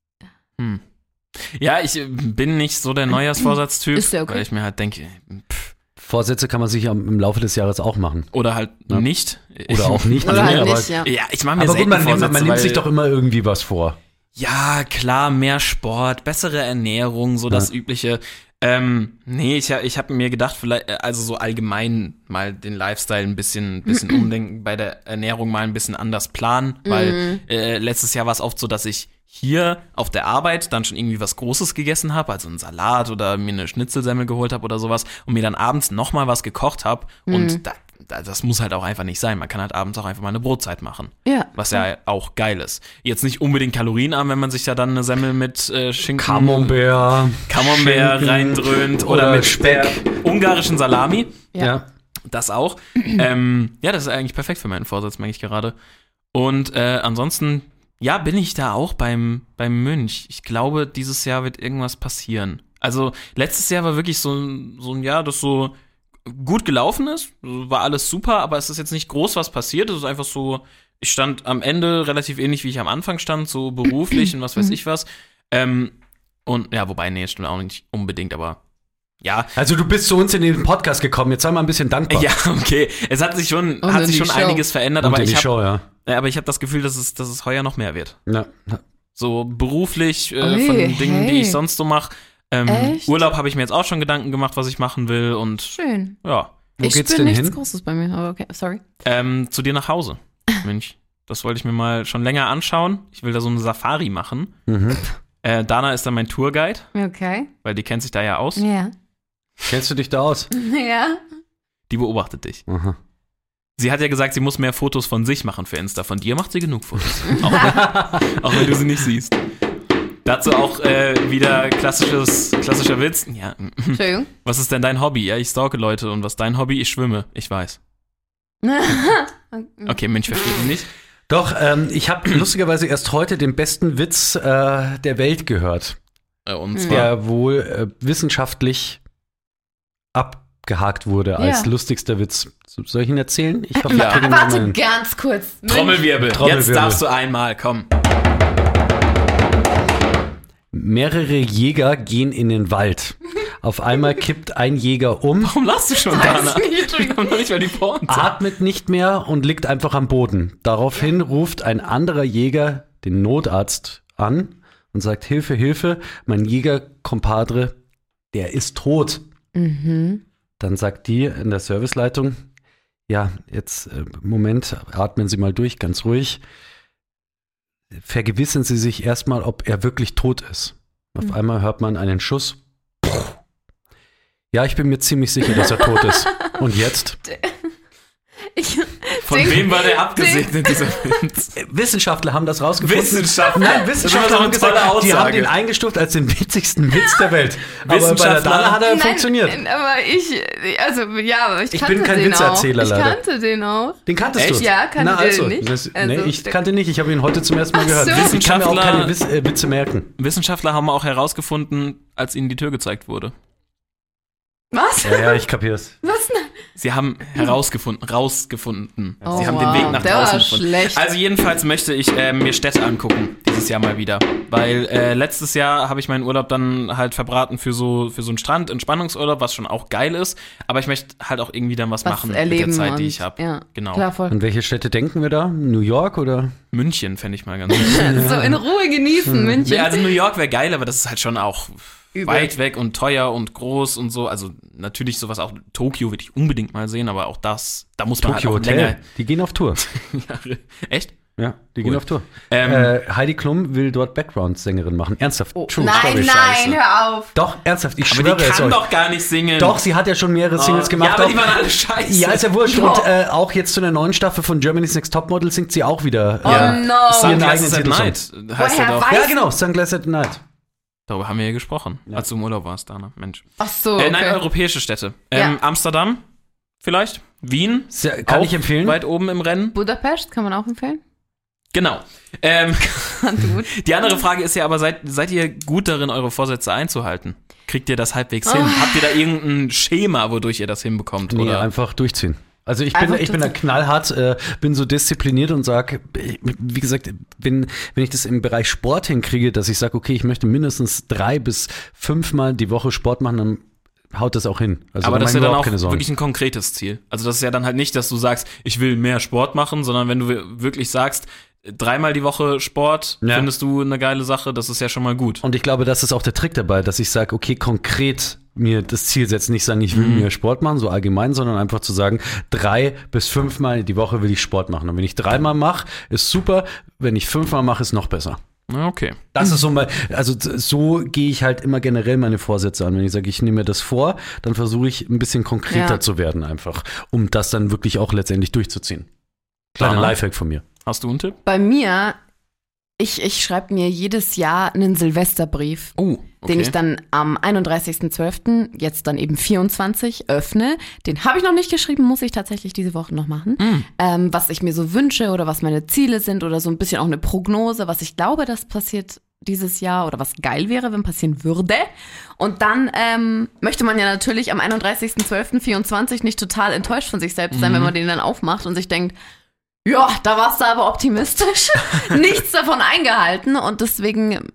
[SPEAKER 4] Ja, ich äh, bin nicht so der Neujahrsvorsatztyp,
[SPEAKER 3] Ist ja okay.
[SPEAKER 4] weil ich mir halt denke, pff,
[SPEAKER 2] Vorsätze kann man sich ja im Laufe des Jahres auch machen.
[SPEAKER 4] oder halt
[SPEAKER 2] Ja.
[SPEAKER 4] nicht.
[SPEAKER 2] Oder auch nicht.
[SPEAKER 3] Oder
[SPEAKER 2] Nee,
[SPEAKER 3] halt
[SPEAKER 2] aber,
[SPEAKER 3] nicht, ja.
[SPEAKER 4] Ja, ich mache mir
[SPEAKER 2] aber gut,
[SPEAKER 4] selten
[SPEAKER 2] man, nimmt,
[SPEAKER 4] Vorsätze,
[SPEAKER 2] man nimmt
[SPEAKER 4] weil,
[SPEAKER 2] sich doch immer irgendwie was vor.
[SPEAKER 4] Ja, klar, mehr Sport, bessere Ernährung, so das
[SPEAKER 2] Ja.
[SPEAKER 4] Übliche. Ähm, nee, ich, ich habe mir gedacht, vielleicht, äh, also so allgemein mal den Lifestyle ein bisschen, bisschen umdenken, bei der Ernährung mal ein bisschen anders planen, weil äh, letztes Jahr war es oft so, dass ich hier auf der Arbeit dann schon irgendwie was Großes gegessen habe, also einen Salat oder mir eine Schnitzelsemmel geholt habe oder sowas und mir dann abends nochmal was gekocht habe und da, da, das muss halt auch einfach nicht sein. Man kann halt abends auch einfach mal eine Brotzeit machen.
[SPEAKER 3] Ja.
[SPEAKER 4] Was ja auch geil ist. Jetzt nicht unbedingt kalorienarm, wenn man sich ja dann eine Semmel mit äh, Schinken,
[SPEAKER 2] Camembert.
[SPEAKER 4] Camembert
[SPEAKER 2] Schinken
[SPEAKER 4] reindröhnt oder,
[SPEAKER 2] oder
[SPEAKER 4] mit
[SPEAKER 2] Speck.
[SPEAKER 4] der ungarischen Salami.
[SPEAKER 2] Ja.
[SPEAKER 4] Das auch. ähm, ja, das ist eigentlich perfekt für meinen Vorsatz, merke ich gerade. Und äh, ansonsten, ja, bin ich da auch beim, beim Mönch. Ich glaube, dieses Jahr wird irgendwas passieren. Also, letztes Jahr war wirklich so, ein- so ein Jahr, das so gut gelaufen ist. War alles super, aber es ist jetzt nicht groß was passiert. Es ist einfach so, ich stand am Ende relativ ähnlich, wie ich am Anfang stand, so beruflich und was weiß ich was. Ähm, und ja, wobei, nee, stimmt auch nicht unbedingt, aber ja.
[SPEAKER 2] Also du bist zu uns in den Podcast gekommen, jetzt sei mal ein bisschen dankbar.
[SPEAKER 4] Ja, okay. Es hat sich schon,
[SPEAKER 3] Und
[SPEAKER 4] hat
[SPEAKER 3] in
[SPEAKER 4] sich
[SPEAKER 3] die
[SPEAKER 4] schon
[SPEAKER 3] Show.
[SPEAKER 4] einiges verändert,
[SPEAKER 2] Und
[SPEAKER 4] aber
[SPEAKER 2] in die
[SPEAKER 4] ich
[SPEAKER 2] Show, ja.
[SPEAKER 4] habe aber ich habe das Gefühl, dass es, dass es heuer noch mehr wird.
[SPEAKER 2] ja.
[SPEAKER 4] So beruflich, äh,
[SPEAKER 3] Ui,
[SPEAKER 4] von den Dingen, die
[SPEAKER 3] hey.
[SPEAKER 4] ich sonst so mache. Ähm,
[SPEAKER 3] Echt?
[SPEAKER 4] Urlaub habe ich mir jetzt auch schon Gedanken gemacht, was ich machen will und
[SPEAKER 3] Schön.
[SPEAKER 4] ja.
[SPEAKER 2] Wo
[SPEAKER 3] ich
[SPEAKER 2] geht's
[SPEAKER 3] spüre
[SPEAKER 2] denn
[SPEAKER 3] nichts
[SPEAKER 2] hin?
[SPEAKER 3] Großes bei mir, aber okay, sorry.
[SPEAKER 4] Ähm, zu dir nach Hause, Münch. Das wollte ich mir mal schon länger anschauen. Ich will da so eine Safari machen.
[SPEAKER 2] Mhm.
[SPEAKER 4] Äh, Dana ist dann mein Tourguide,
[SPEAKER 3] Okay.
[SPEAKER 4] weil die kennt sich da ja aus.
[SPEAKER 3] Ja.
[SPEAKER 2] Kennst du dich da aus?
[SPEAKER 3] Ja.
[SPEAKER 4] Die beobachtet dich.
[SPEAKER 2] Aha.
[SPEAKER 4] Sie hat ja gesagt, sie muss mehr Fotos von sich machen für Insta. Von dir macht sie genug Fotos. auch, wenn, auch wenn du sie nicht siehst. Dazu auch äh, wieder klassisches, klassischer Witz. Ja.
[SPEAKER 3] Entschuldigung.
[SPEAKER 4] Was ist denn dein Hobby? Ja, ich stalke Leute. Und was ist dein Hobby? Ich schwimme. Ich weiß. Okay, Mensch, verstehe ich nicht.
[SPEAKER 2] Doch, ähm, ich habe lustigerweise erst heute den besten Witz äh, der Welt gehört.
[SPEAKER 4] Äh, und zwar,
[SPEAKER 2] Der wohl äh, wissenschaftlich abgehakt wurde als
[SPEAKER 3] Ja.
[SPEAKER 2] lustigster Witz. Soll ich ihn erzählen? Ich hoffe,
[SPEAKER 4] Ja.
[SPEAKER 2] ich kriege ihn
[SPEAKER 3] Warte,
[SPEAKER 2] mal-
[SPEAKER 3] ganz kurz.
[SPEAKER 4] Trommelwirbel.
[SPEAKER 2] Trommelwirbel.
[SPEAKER 4] Jetzt darfst du einmal, komm.
[SPEAKER 2] Mehrere Jäger gehen in den Wald. Auf einmal kippt ein Jäger um,
[SPEAKER 4] Warum lachst du schon,
[SPEAKER 3] Weiß
[SPEAKER 4] Dana?
[SPEAKER 3] nicht,
[SPEAKER 4] Wir
[SPEAKER 3] Entschuldigung.
[SPEAKER 4] haben noch nicht mal die Pointe.
[SPEAKER 2] atmet nicht mehr und liegt einfach am Boden. Daraufhin ruft ein anderer Jäger den Notarzt an und sagt, Hilfe, Hilfe, mein Jägerkompadre, der ist tot.
[SPEAKER 3] Mhm.
[SPEAKER 2] Dann sagt die in der Serviceleitung, ja, jetzt, äh, Moment, atmen Sie mal durch, ganz ruhig. Vergewissern Sie sich erstmal, ob er wirklich tot ist. Auf
[SPEAKER 3] Mhm.
[SPEAKER 2] einmal hört man einen Schuss. Ja, ich bin mir ziemlich sicher, dass er tot ist. Und jetzt?
[SPEAKER 3] Ich,
[SPEAKER 4] Von
[SPEAKER 3] Ding-
[SPEAKER 4] wem war der abgesegnet, dieser Witz?
[SPEAKER 2] Äh, Wissenschaftler haben das rausgefunden.
[SPEAKER 4] Wissenschaftler?
[SPEAKER 2] Nein,
[SPEAKER 4] Das ist
[SPEAKER 2] Wissenschaftler
[SPEAKER 4] aber
[SPEAKER 2] haben
[SPEAKER 4] so eine
[SPEAKER 2] gesagt,
[SPEAKER 4] tolle
[SPEAKER 2] die haben
[SPEAKER 4] Aussage.
[SPEAKER 2] den eingestuft als den witzigsten Witz der Welt. Aber bei der
[SPEAKER 4] Wissenschaftler-
[SPEAKER 2] Dana hat er
[SPEAKER 3] Nein,
[SPEAKER 2] funktioniert.
[SPEAKER 3] Aber ich, also ja, aber ich,
[SPEAKER 2] Ich
[SPEAKER 3] kannte
[SPEAKER 2] bin kein
[SPEAKER 3] den
[SPEAKER 2] Witzeerzähler,
[SPEAKER 3] auch. Ich
[SPEAKER 2] leider.
[SPEAKER 3] kannte den auch.
[SPEAKER 2] Den kanntest
[SPEAKER 4] Echt?
[SPEAKER 2] du?
[SPEAKER 3] Ja, kannte
[SPEAKER 2] Na,
[SPEAKER 3] den
[SPEAKER 2] also,
[SPEAKER 3] nicht.
[SPEAKER 2] Das,
[SPEAKER 3] Also,
[SPEAKER 2] nee, ich
[SPEAKER 3] der-
[SPEAKER 2] kannte nicht. Ich habe ihn heute zum ersten Mal
[SPEAKER 3] Ach
[SPEAKER 2] gehört.
[SPEAKER 3] so.
[SPEAKER 2] Ich kann mir auch keine
[SPEAKER 4] Wissenschaftler-
[SPEAKER 2] Witz, äh, Witze merken.
[SPEAKER 4] Wissenschaftler haben auch herausgefunden, als ihnen die Tür gezeigt wurde.
[SPEAKER 3] Was?
[SPEAKER 2] Ja, ja, ich kapier's.
[SPEAKER 3] Was denn?
[SPEAKER 4] Sie haben herausgefunden, rausgefunden.
[SPEAKER 3] Oh,
[SPEAKER 4] Sie haben
[SPEAKER 3] wow.
[SPEAKER 4] den Weg nach
[SPEAKER 3] Der war
[SPEAKER 4] draußen gefunden.
[SPEAKER 3] schlecht.
[SPEAKER 4] Also jedenfalls möchte ich äh, mir Städte angucken, dieses Jahr mal wieder. Weil äh, letztes Jahr habe ich meinen Urlaub dann halt verbraten für so für so einen Strand, Entspannungsurlaub, was schon auch geil ist. Aber ich möchte halt auch irgendwie dann was,
[SPEAKER 3] Was
[SPEAKER 4] machen
[SPEAKER 3] erleben
[SPEAKER 4] mit der Zeit,
[SPEAKER 3] und,
[SPEAKER 4] die ich habe.
[SPEAKER 3] Ja,
[SPEAKER 4] Genau.
[SPEAKER 3] klar, voll.
[SPEAKER 2] An welche Städte denken wir da? New York oder?
[SPEAKER 4] München fände ich mal ganz gut.
[SPEAKER 3] So in Ruhe genießen, München.
[SPEAKER 4] Ja, also New York wäre geil, aber das ist halt schon auch
[SPEAKER 3] Übel.
[SPEAKER 4] weit weg und teuer und groß und so. Also natürlich sowas auch, Tokio würde ich unbedingt mal sehen, aber auch das, da muss man
[SPEAKER 2] Tokyo
[SPEAKER 4] halt auch
[SPEAKER 2] Hotel.
[SPEAKER 4] länger.
[SPEAKER 2] Die gehen auf Tour.
[SPEAKER 4] Jahre. Echt?
[SPEAKER 2] Ja, die
[SPEAKER 4] Cool.
[SPEAKER 2] gehen auf Tour.
[SPEAKER 4] Ähm,
[SPEAKER 2] Äh, Heidi Klum will dort Background-Sängerin machen. Ernsthaft.
[SPEAKER 3] Oh,
[SPEAKER 2] True
[SPEAKER 3] nein,
[SPEAKER 2] Story.
[SPEAKER 3] nein,
[SPEAKER 4] Scheiße.
[SPEAKER 3] hör auf.
[SPEAKER 2] Doch, ernsthaft. Ich
[SPEAKER 4] aber
[SPEAKER 2] schwöre
[SPEAKER 4] die
[SPEAKER 2] es
[SPEAKER 4] kann
[SPEAKER 2] euch.
[SPEAKER 4] doch gar nicht singen.
[SPEAKER 2] Doch, sie hat ja schon mehrere Singles
[SPEAKER 4] Oh,
[SPEAKER 2] gemacht.
[SPEAKER 4] Ja, aber
[SPEAKER 2] auch-
[SPEAKER 4] die waren alle scheiße.
[SPEAKER 2] Ja, ist ja wurscht.
[SPEAKER 3] Ja.
[SPEAKER 2] Und äh, auch jetzt zu der neuen Staffel von Germany's Next Topmodel singt sie auch wieder.
[SPEAKER 3] Oh
[SPEAKER 2] ja.
[SPEAKER 3] no.
[SPEAKER 2] ihren
[SPEAKER 4] Sunglasses
[SPEAKER 2] eigenen
[SPEAKER 4] at
[SPEAKER 2] Titelsong.
[SPEAKER 4] Night heißt
[SPEAKER 3] Woher
[SPEAKER 4] er doch.
[SPEAKER 3] weiß-
[SPEAKER 2] Ja, genau. Sunglasses at Night.
[SPEAKER 4] Darüber haben wir ja gesprochen,
[SPEAKER 2] Ja.
[SPEAKER 4] als du im Urlaub warst, Dana. Mensch.
[SPEAKER 3] Ach so,
[SPEAKER 4] Äh, nein,
[SPEAKER 3] okay.
[SPEAKER 4] europäische Städte. Ähm,
[SPEAKER 3] Ja.
[SPEAKER 4] Amsterdam vielleicht? Wien?
[SPEAKER 2] Sehr, kann
[SPEAKER 4] auch
[SPEAKER 2] ich empfehlen.
[SPEAKER 4] Weit oben im Rennen?
[SPEAKER 3] Budapest kann man auch empfehlen.
[SPEAKER 4] Genau. Ähm,
[SPEAKER 3] Gut.
[SPEAKER 4] die andere Frage ist ja aber, seid, seid ihr gut darin, eure Vorsätze einzuhalten? Kriegt ihr das halbwegs hin?
[SPEAKER 3] Oh.
[SPEAKER 4] Habt ihr da irgendein Schema, wodurch ihr das hinbekommt?
[SPEAKER 2] Nee,
[SPEAKER 4] oder?
[SPEAKER 2] einfach durchziehen. Also ich bin,
[SPEAKER 3] Einfach
[SPEAKER 2] ich bin da
[SPEAKER 3] durchziehen.
[SPEAKER 2] knallhart, äh, bin so diszipliniert und sage, wie gesagt, wenn, wenn ich das im Bereich Sport hinkriege, dass ich sage, okay, ich möchte mindestens drei bis fünfmal die Woche Sport machen, dann haut das auch hin. Also
[SPEAKER 4] Aber
[SPEAKER 2] da
[SPEAKER 4] das ist
[SPEAKER 2] mache
[SPEAKER 4] ja
[SPEAKER 2] ich mir
[SPEAKER 4] dann
[SPEAKER 2] überhaupt
[SPEAKER 4] auch
[SPEAKER 2] keine Sorgen.
[SPEAKER 4] wirklich ein konkretes Ziel. Also das ist ja dann halt nicht, dass du sagst, ich will mehr Sport machen, sondern wenn du wirklich sagst, dreimal die Woche Sport,
[SPEAKER 2] Ja.
[SPEAKER 4] findest du eine geile Sache, das ist ja schon mal gut.
[SPEAKER 2] Und ich glaube, das ist auch der Trick dabei, dass ich sage, okay, konkret mir das Ziel setzen, nicht sagen, ich will mehr Sport machen, so allgemein, sondern einfach zu sagen, drei bis fünfmal die Woche will ich Sport machen. Und wenn ich dreimal mache, ist super. Wenn ich fünfmal mache, ist noch besser.
[SPEAKER 4] Na, okay.
[SPEAKER 2] Das ist so mal, also so gehe ich halt immer generell meine Vorsätze an. Wenn ich sage, ich nehme mir das vor, dann versuche ich ein bisschen konkreter
[SPEAKER 3] Ja.
[SPEAKER 2] zu werden einfach, um das dann wirklich auch letztendlich durchzuziehen. Kleiner
[SPEAKER 4] Dana?
[SPEAKER 2] Lifehack von mir.
[SPEAKER 4] Hast du einen Tipp?
[SPEAKER 3] Bei mir, ich, ich schreibe mir jedes Jahr einen Silvesterbrief,
[SPEAKER 4] Oh, okay.
[SPEAKER 3] den ich dann am einunddreißigsten zwölften, jetzt dann eben vierundzwanzig, öffne. Den habe ich noch nicht geschrieben, muss ich tatsächlich diese Woche noch machen.
[SPEAKER 4] Mm.
[SPEAKER 3] Ähm, was ich mir so wünsche oder was meine Ziele sind oder so ein bisschen auch eine Prognose, was ich glaube, das passiert dieses Jahr oder was geil wäre, wenn passieren würde. Und dann ähm, möchte man ja natürlich am einunddreißigsten zwölften vierundzwanzig nicht total enttäuscht von sich selbst sein,
[SPEAKER 4] Mhm.
[SPEAKER 3] wenn man den dann aufmacht und sich denkt, ja, da warst du aber optimistisch. Nichts davon eingehalten. Und deswegen,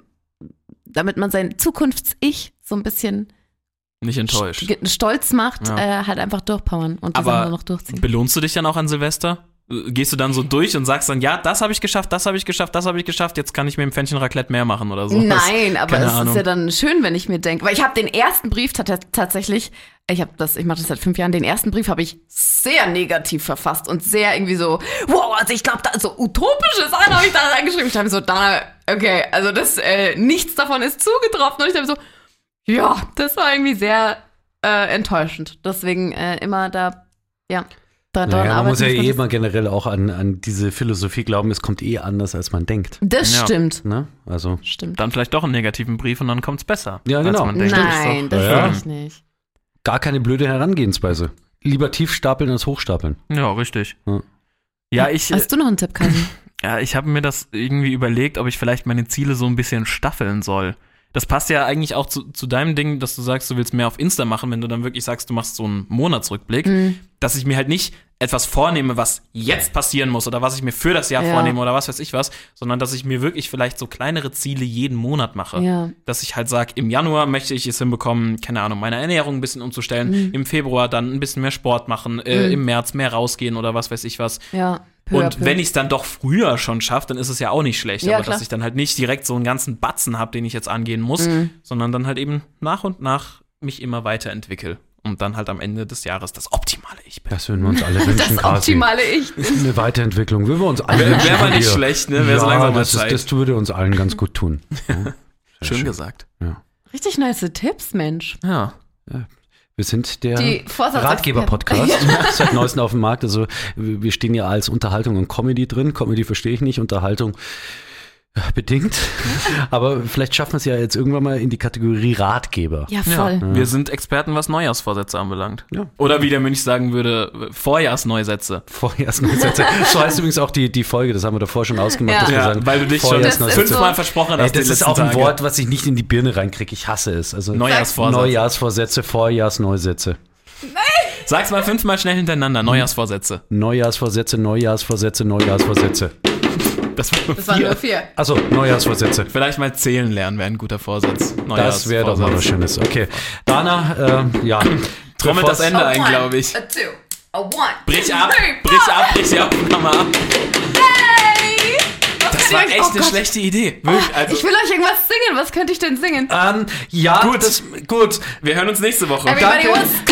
[SPEAKER 3] damit man sein Zukunfts-Ich so ein bisschen
[SPEAKER 4] Nicht enttäuscht.
[SPEAKER 3] st- stolz macht,
[SPEAKER 4] Ja.
[SPEAKER 3] äh, halt einfach durchpowern und die
[SPEAKER 4] Aber
[SPEAKER 3] Sachen dann noch durchziehen.
[SPEAKER 4] Belohnst du dich dann auch an Silvester? Gehst du dann so durch und sagst dann, ja, das habe ich geschafft, das habe ich geschafft, das habe ich geschafft, jetzt kann ich mir im Pfännchen Raclette mehr machen oder so?
[SPEAKER 3] Nein, aber
[SPEAKER 4] Keine
[SPEAKER 3] es
[SPEAKER 4] Ahnung.
[SPEAKER 3] ist ja dann schön, wenn ich mir denke, weil ich habe den ersten Brief tat- tatsächlich, ich habe das, ich mache das seit fünf Jahren, den ersten Brief habe ich sehr negativ verfasst und sehr irgendwie so, wow, also ich glaube, da so utopische Sachen habe ich da reingeschrieben. Ich dachte mir so, Dana, okay, also das, äh, nichts davon ist zugetroffen und ich dachte mir so, ja, das war irgendwie sehr äh, enttäuschend. Deswegen äh, immer da Ja. Da,
[SPEAKER 2] Naja, man muss ja eh
[SPEAKER 3] das,
[SPEAKER 2] immer generell auch an, an diese Philosophie glauben, es kommt eh anders, als man denkt.
[SPEAKER 3] das
[SPEAKER 4] Ja.
[SPEAKER 3] stimmt.
[SPEAKER 2] Ne? Also,
[SPEAKER 3] Stimmt.
[SPEAKER 4] Dann vielleicht doch einen negativen Brief und dann kommt's besser.
[SPEAKER 2] Ja, genau.
[SPEAKER 4] Als man denkt.
[SPEAKER 3] Nein, das
[SPEAKER 2] Ja.
[SPEAKER 3] sag ich nicht.
[SPEAKER 2] gar keine blöde Herangehensweise. Lieber tief stapeln als hochstapeln.
[SPEAKER 4] Ja, richtig.
[SPEAKER 2] Ja.
[SPEAKER 4] Ja, ich,
[SPEAKER 3] Hast du noch einen Tipp, Kasi?
[SPEAKER 4] ja, ich habe mir das irgendwie überlegt, ob ich vielleicht meine Ziele so ein bisschen staffeln soll. Das passt ja eigentlich auch zu, zu deinem Ding, dass du sagst, du willst mehr auf Insta machen, wenn du dann wirklich sagst, du machst so einen Monatsrückblick,
[SPEAKER 3] Mhm.
[SPEAKER 4] dass ich mir halt nicht etwas vornehme, was jetzt passieren muss oder was ich mir für das Jahr
[SPEAKER 3] Ja.
[SPEAKER 4] vornehme oder was weiß ich was, sondern dass ich mir wirklich vielleicht so kleinere Ziele jeden Monat mache.
[SPEAKER 3] Ja.
[SPEAKER 4] Dass ich halt sage, im Januar möchte ich es hinbekommen, keine Ahnung, meine Ernährung ein bisschen umzustellen,
[SPEAKER 3] Mhm.
[SPEAKER 4] im Februar dann ein bisschen mehr Sport machen, äh,
[SPEAKER 3] Mhm.
[SPEAKER 4] im März mehr rausgehen oder was weiß ich was.
[SPEAKER 3] Ja. Peu à
[SPEAKER 4] Und
[SPEAKER 3] peu.
[SPEAKER 4] wenn ich es dann doch früher schon schaffe, dann ist es ja auch nicht schlecht.
[SPEAKER 3] Ja,
[SPEAKER 4] aber
[SPEAKER 3] klar.
[SPEAKER 4] dass ich dann halt nicht direkt so einen ganzen Batzen habe, den ich jetzt angehen muss,
[SPEAKER 3] Mhm.
[SPEAKER 4] sondern dann halt eben nach und nach mich immer weiterentwickle. Und dann halt am Ende des Jahres das optimale Ich bin.
[SPEAKER 2] Das würden wir uns alle wünschen,
[SPEAKER 3] Das
[SPEAKER 2] Kasi.
[SPEAKER 3] optimale Ich.
[SPEAKER 2] Eine Weiterentwicklung würden wir uns alle
[SPEAKER 4] Wäre
[SPEAKER 2] wünschen.
[SPEAKER 4] wär mal
[SPEAKER 2] von
[SPEAKER 4] nicht
[SPEAKER 2] dir.
[SPEAKER 4] schlecht, ne? Wäre so
[SPEAKER 2] Ja,
[SPEAKER 4] langsam mal
[SPEAKER 2] das, ist,
[SPEAKER 4] Zeit.
[SPEAKER 2] das würde uns allen ganz gut tun. Ja, sehr
[SPEAKER 4] Schön,
[SPEAKER 2] schön.
[SPEAKER 4] gesagt.
[SPEAKER 2] Ja.
[SPEAKER 3] Richtig nice Tipps, Mensch.
[SPEAKER 4] Ja.
[SPEAKER 2] Wir sind der
[SPEAKER 3] Die Vorsatzexperten.
[SPEAKER 2] Ratgeber-Podcast, seit neuestem auf dem Markt. Also wir stehen ja als Unterhaltung und Comedy drin. Comedy verstehe ich nicht, Unterhaltung ja, bedingt. Aber vielleicht schaffen wir es ja jetzt irgendwann mal in die Kategorie Ratgeber.
[SPEAKER 3] Ja, voll.
[SPEAKER 4] Ja. Wir sind Experten, was Neujahrsvorsätze anbelangt.
[SPEAKER 2] Ja.
[SPEAKER 4] Oder wie der Mönch sagen würde, Vorjahrsneusätze.
[SPEAKER 2] Vorjahrsneusätze. So heißt übrigens auch die, die Folge, das haben wir davor schon ausgemacht.
[SPEAKER 3] Ja.
[SPEAKER 2] Dass wir
[SPEAKER 4] Ja,
[SPEAKER 2] sagen,
[SPEAKER 4] weil du dich schon
[SPEAKER 2] Vorjahrsneusätze.
[SPEAKER 3] Das ist
[SPEAKER 4] fünfmal
[SPEAKER 3] so-
[SPEAKER 4] versprochen
[SPEAKER 2] Ey,
[SPEAKER 4] hast. die
[SPEAKER 2] das ist
[SPEAKER 4] letzten
[SPEAKER 2] auch ein
[SPEAKER 4] Tage.
[SPEAKER 2] Wort, was ich nicht in die Birne reinkriege. Ich hasse es. Also
[SPEAKER 4] Neujahrsvorsätze.
[SPEAKER 2] Neujahrsvorsätze, Vorjahrsneusätze.
[SPEAKER 4] Sag's mal fünfmal schnell hintereinander. Neujahrsvorsätze.
[SPEAKER 2] Neujahrsvorsätze, Neujahrsvorsätze, Neujahrsvorsätze.
[SPEAKER 4] Das, war
[SPEAKER 3] Das waren nur vier.
[SPEAKER 2] Achso, Neujahrsvorsätze.
[SPEAKER 4] Vielleicht mal zählen lernen wäre ein guter Vorsatz.
[SPEAKER 2] Das wäre doch mal was Schönes. Okay. Dana, äh, ja.
[SPEAKER 4] Trommelt das Ende ein, glaube ich.
[SPEAKER 3] A two, a one.
[SPEAKER 4] Brich ab,
[SPEAKER 3] three,
[SPEAKER 4] brich ab, brich die Aufnahme ab.
[SPEAKER 3] Hey! Was
[SPEAKER 4] Das
[SPEAKER 3] könnt
[SPEAKER 4] war
[SPEAKER 3] ihr euch-
[SPEAKER 4] echt
[SPEAKER 3] oh
[SPEAKER 4] eine
[SPEAKER 3] Gott.
[SPEAKER 4] schlechte Idee. Wirklich, also,
[SPEAKER 3] Ich will euch irgendwas singen. Was könnte ich denn singen?
[SPEAKER 2] Ähm, ja,
[SPEAKER 4] Gut.
[SPEAKER 2] das, gut.
[SPEAKER 4] wir hören uns nächste Woche.
[SPEAKER 3] Everybody
[SPEAKER 2] danke.
[SPEAKER 3] was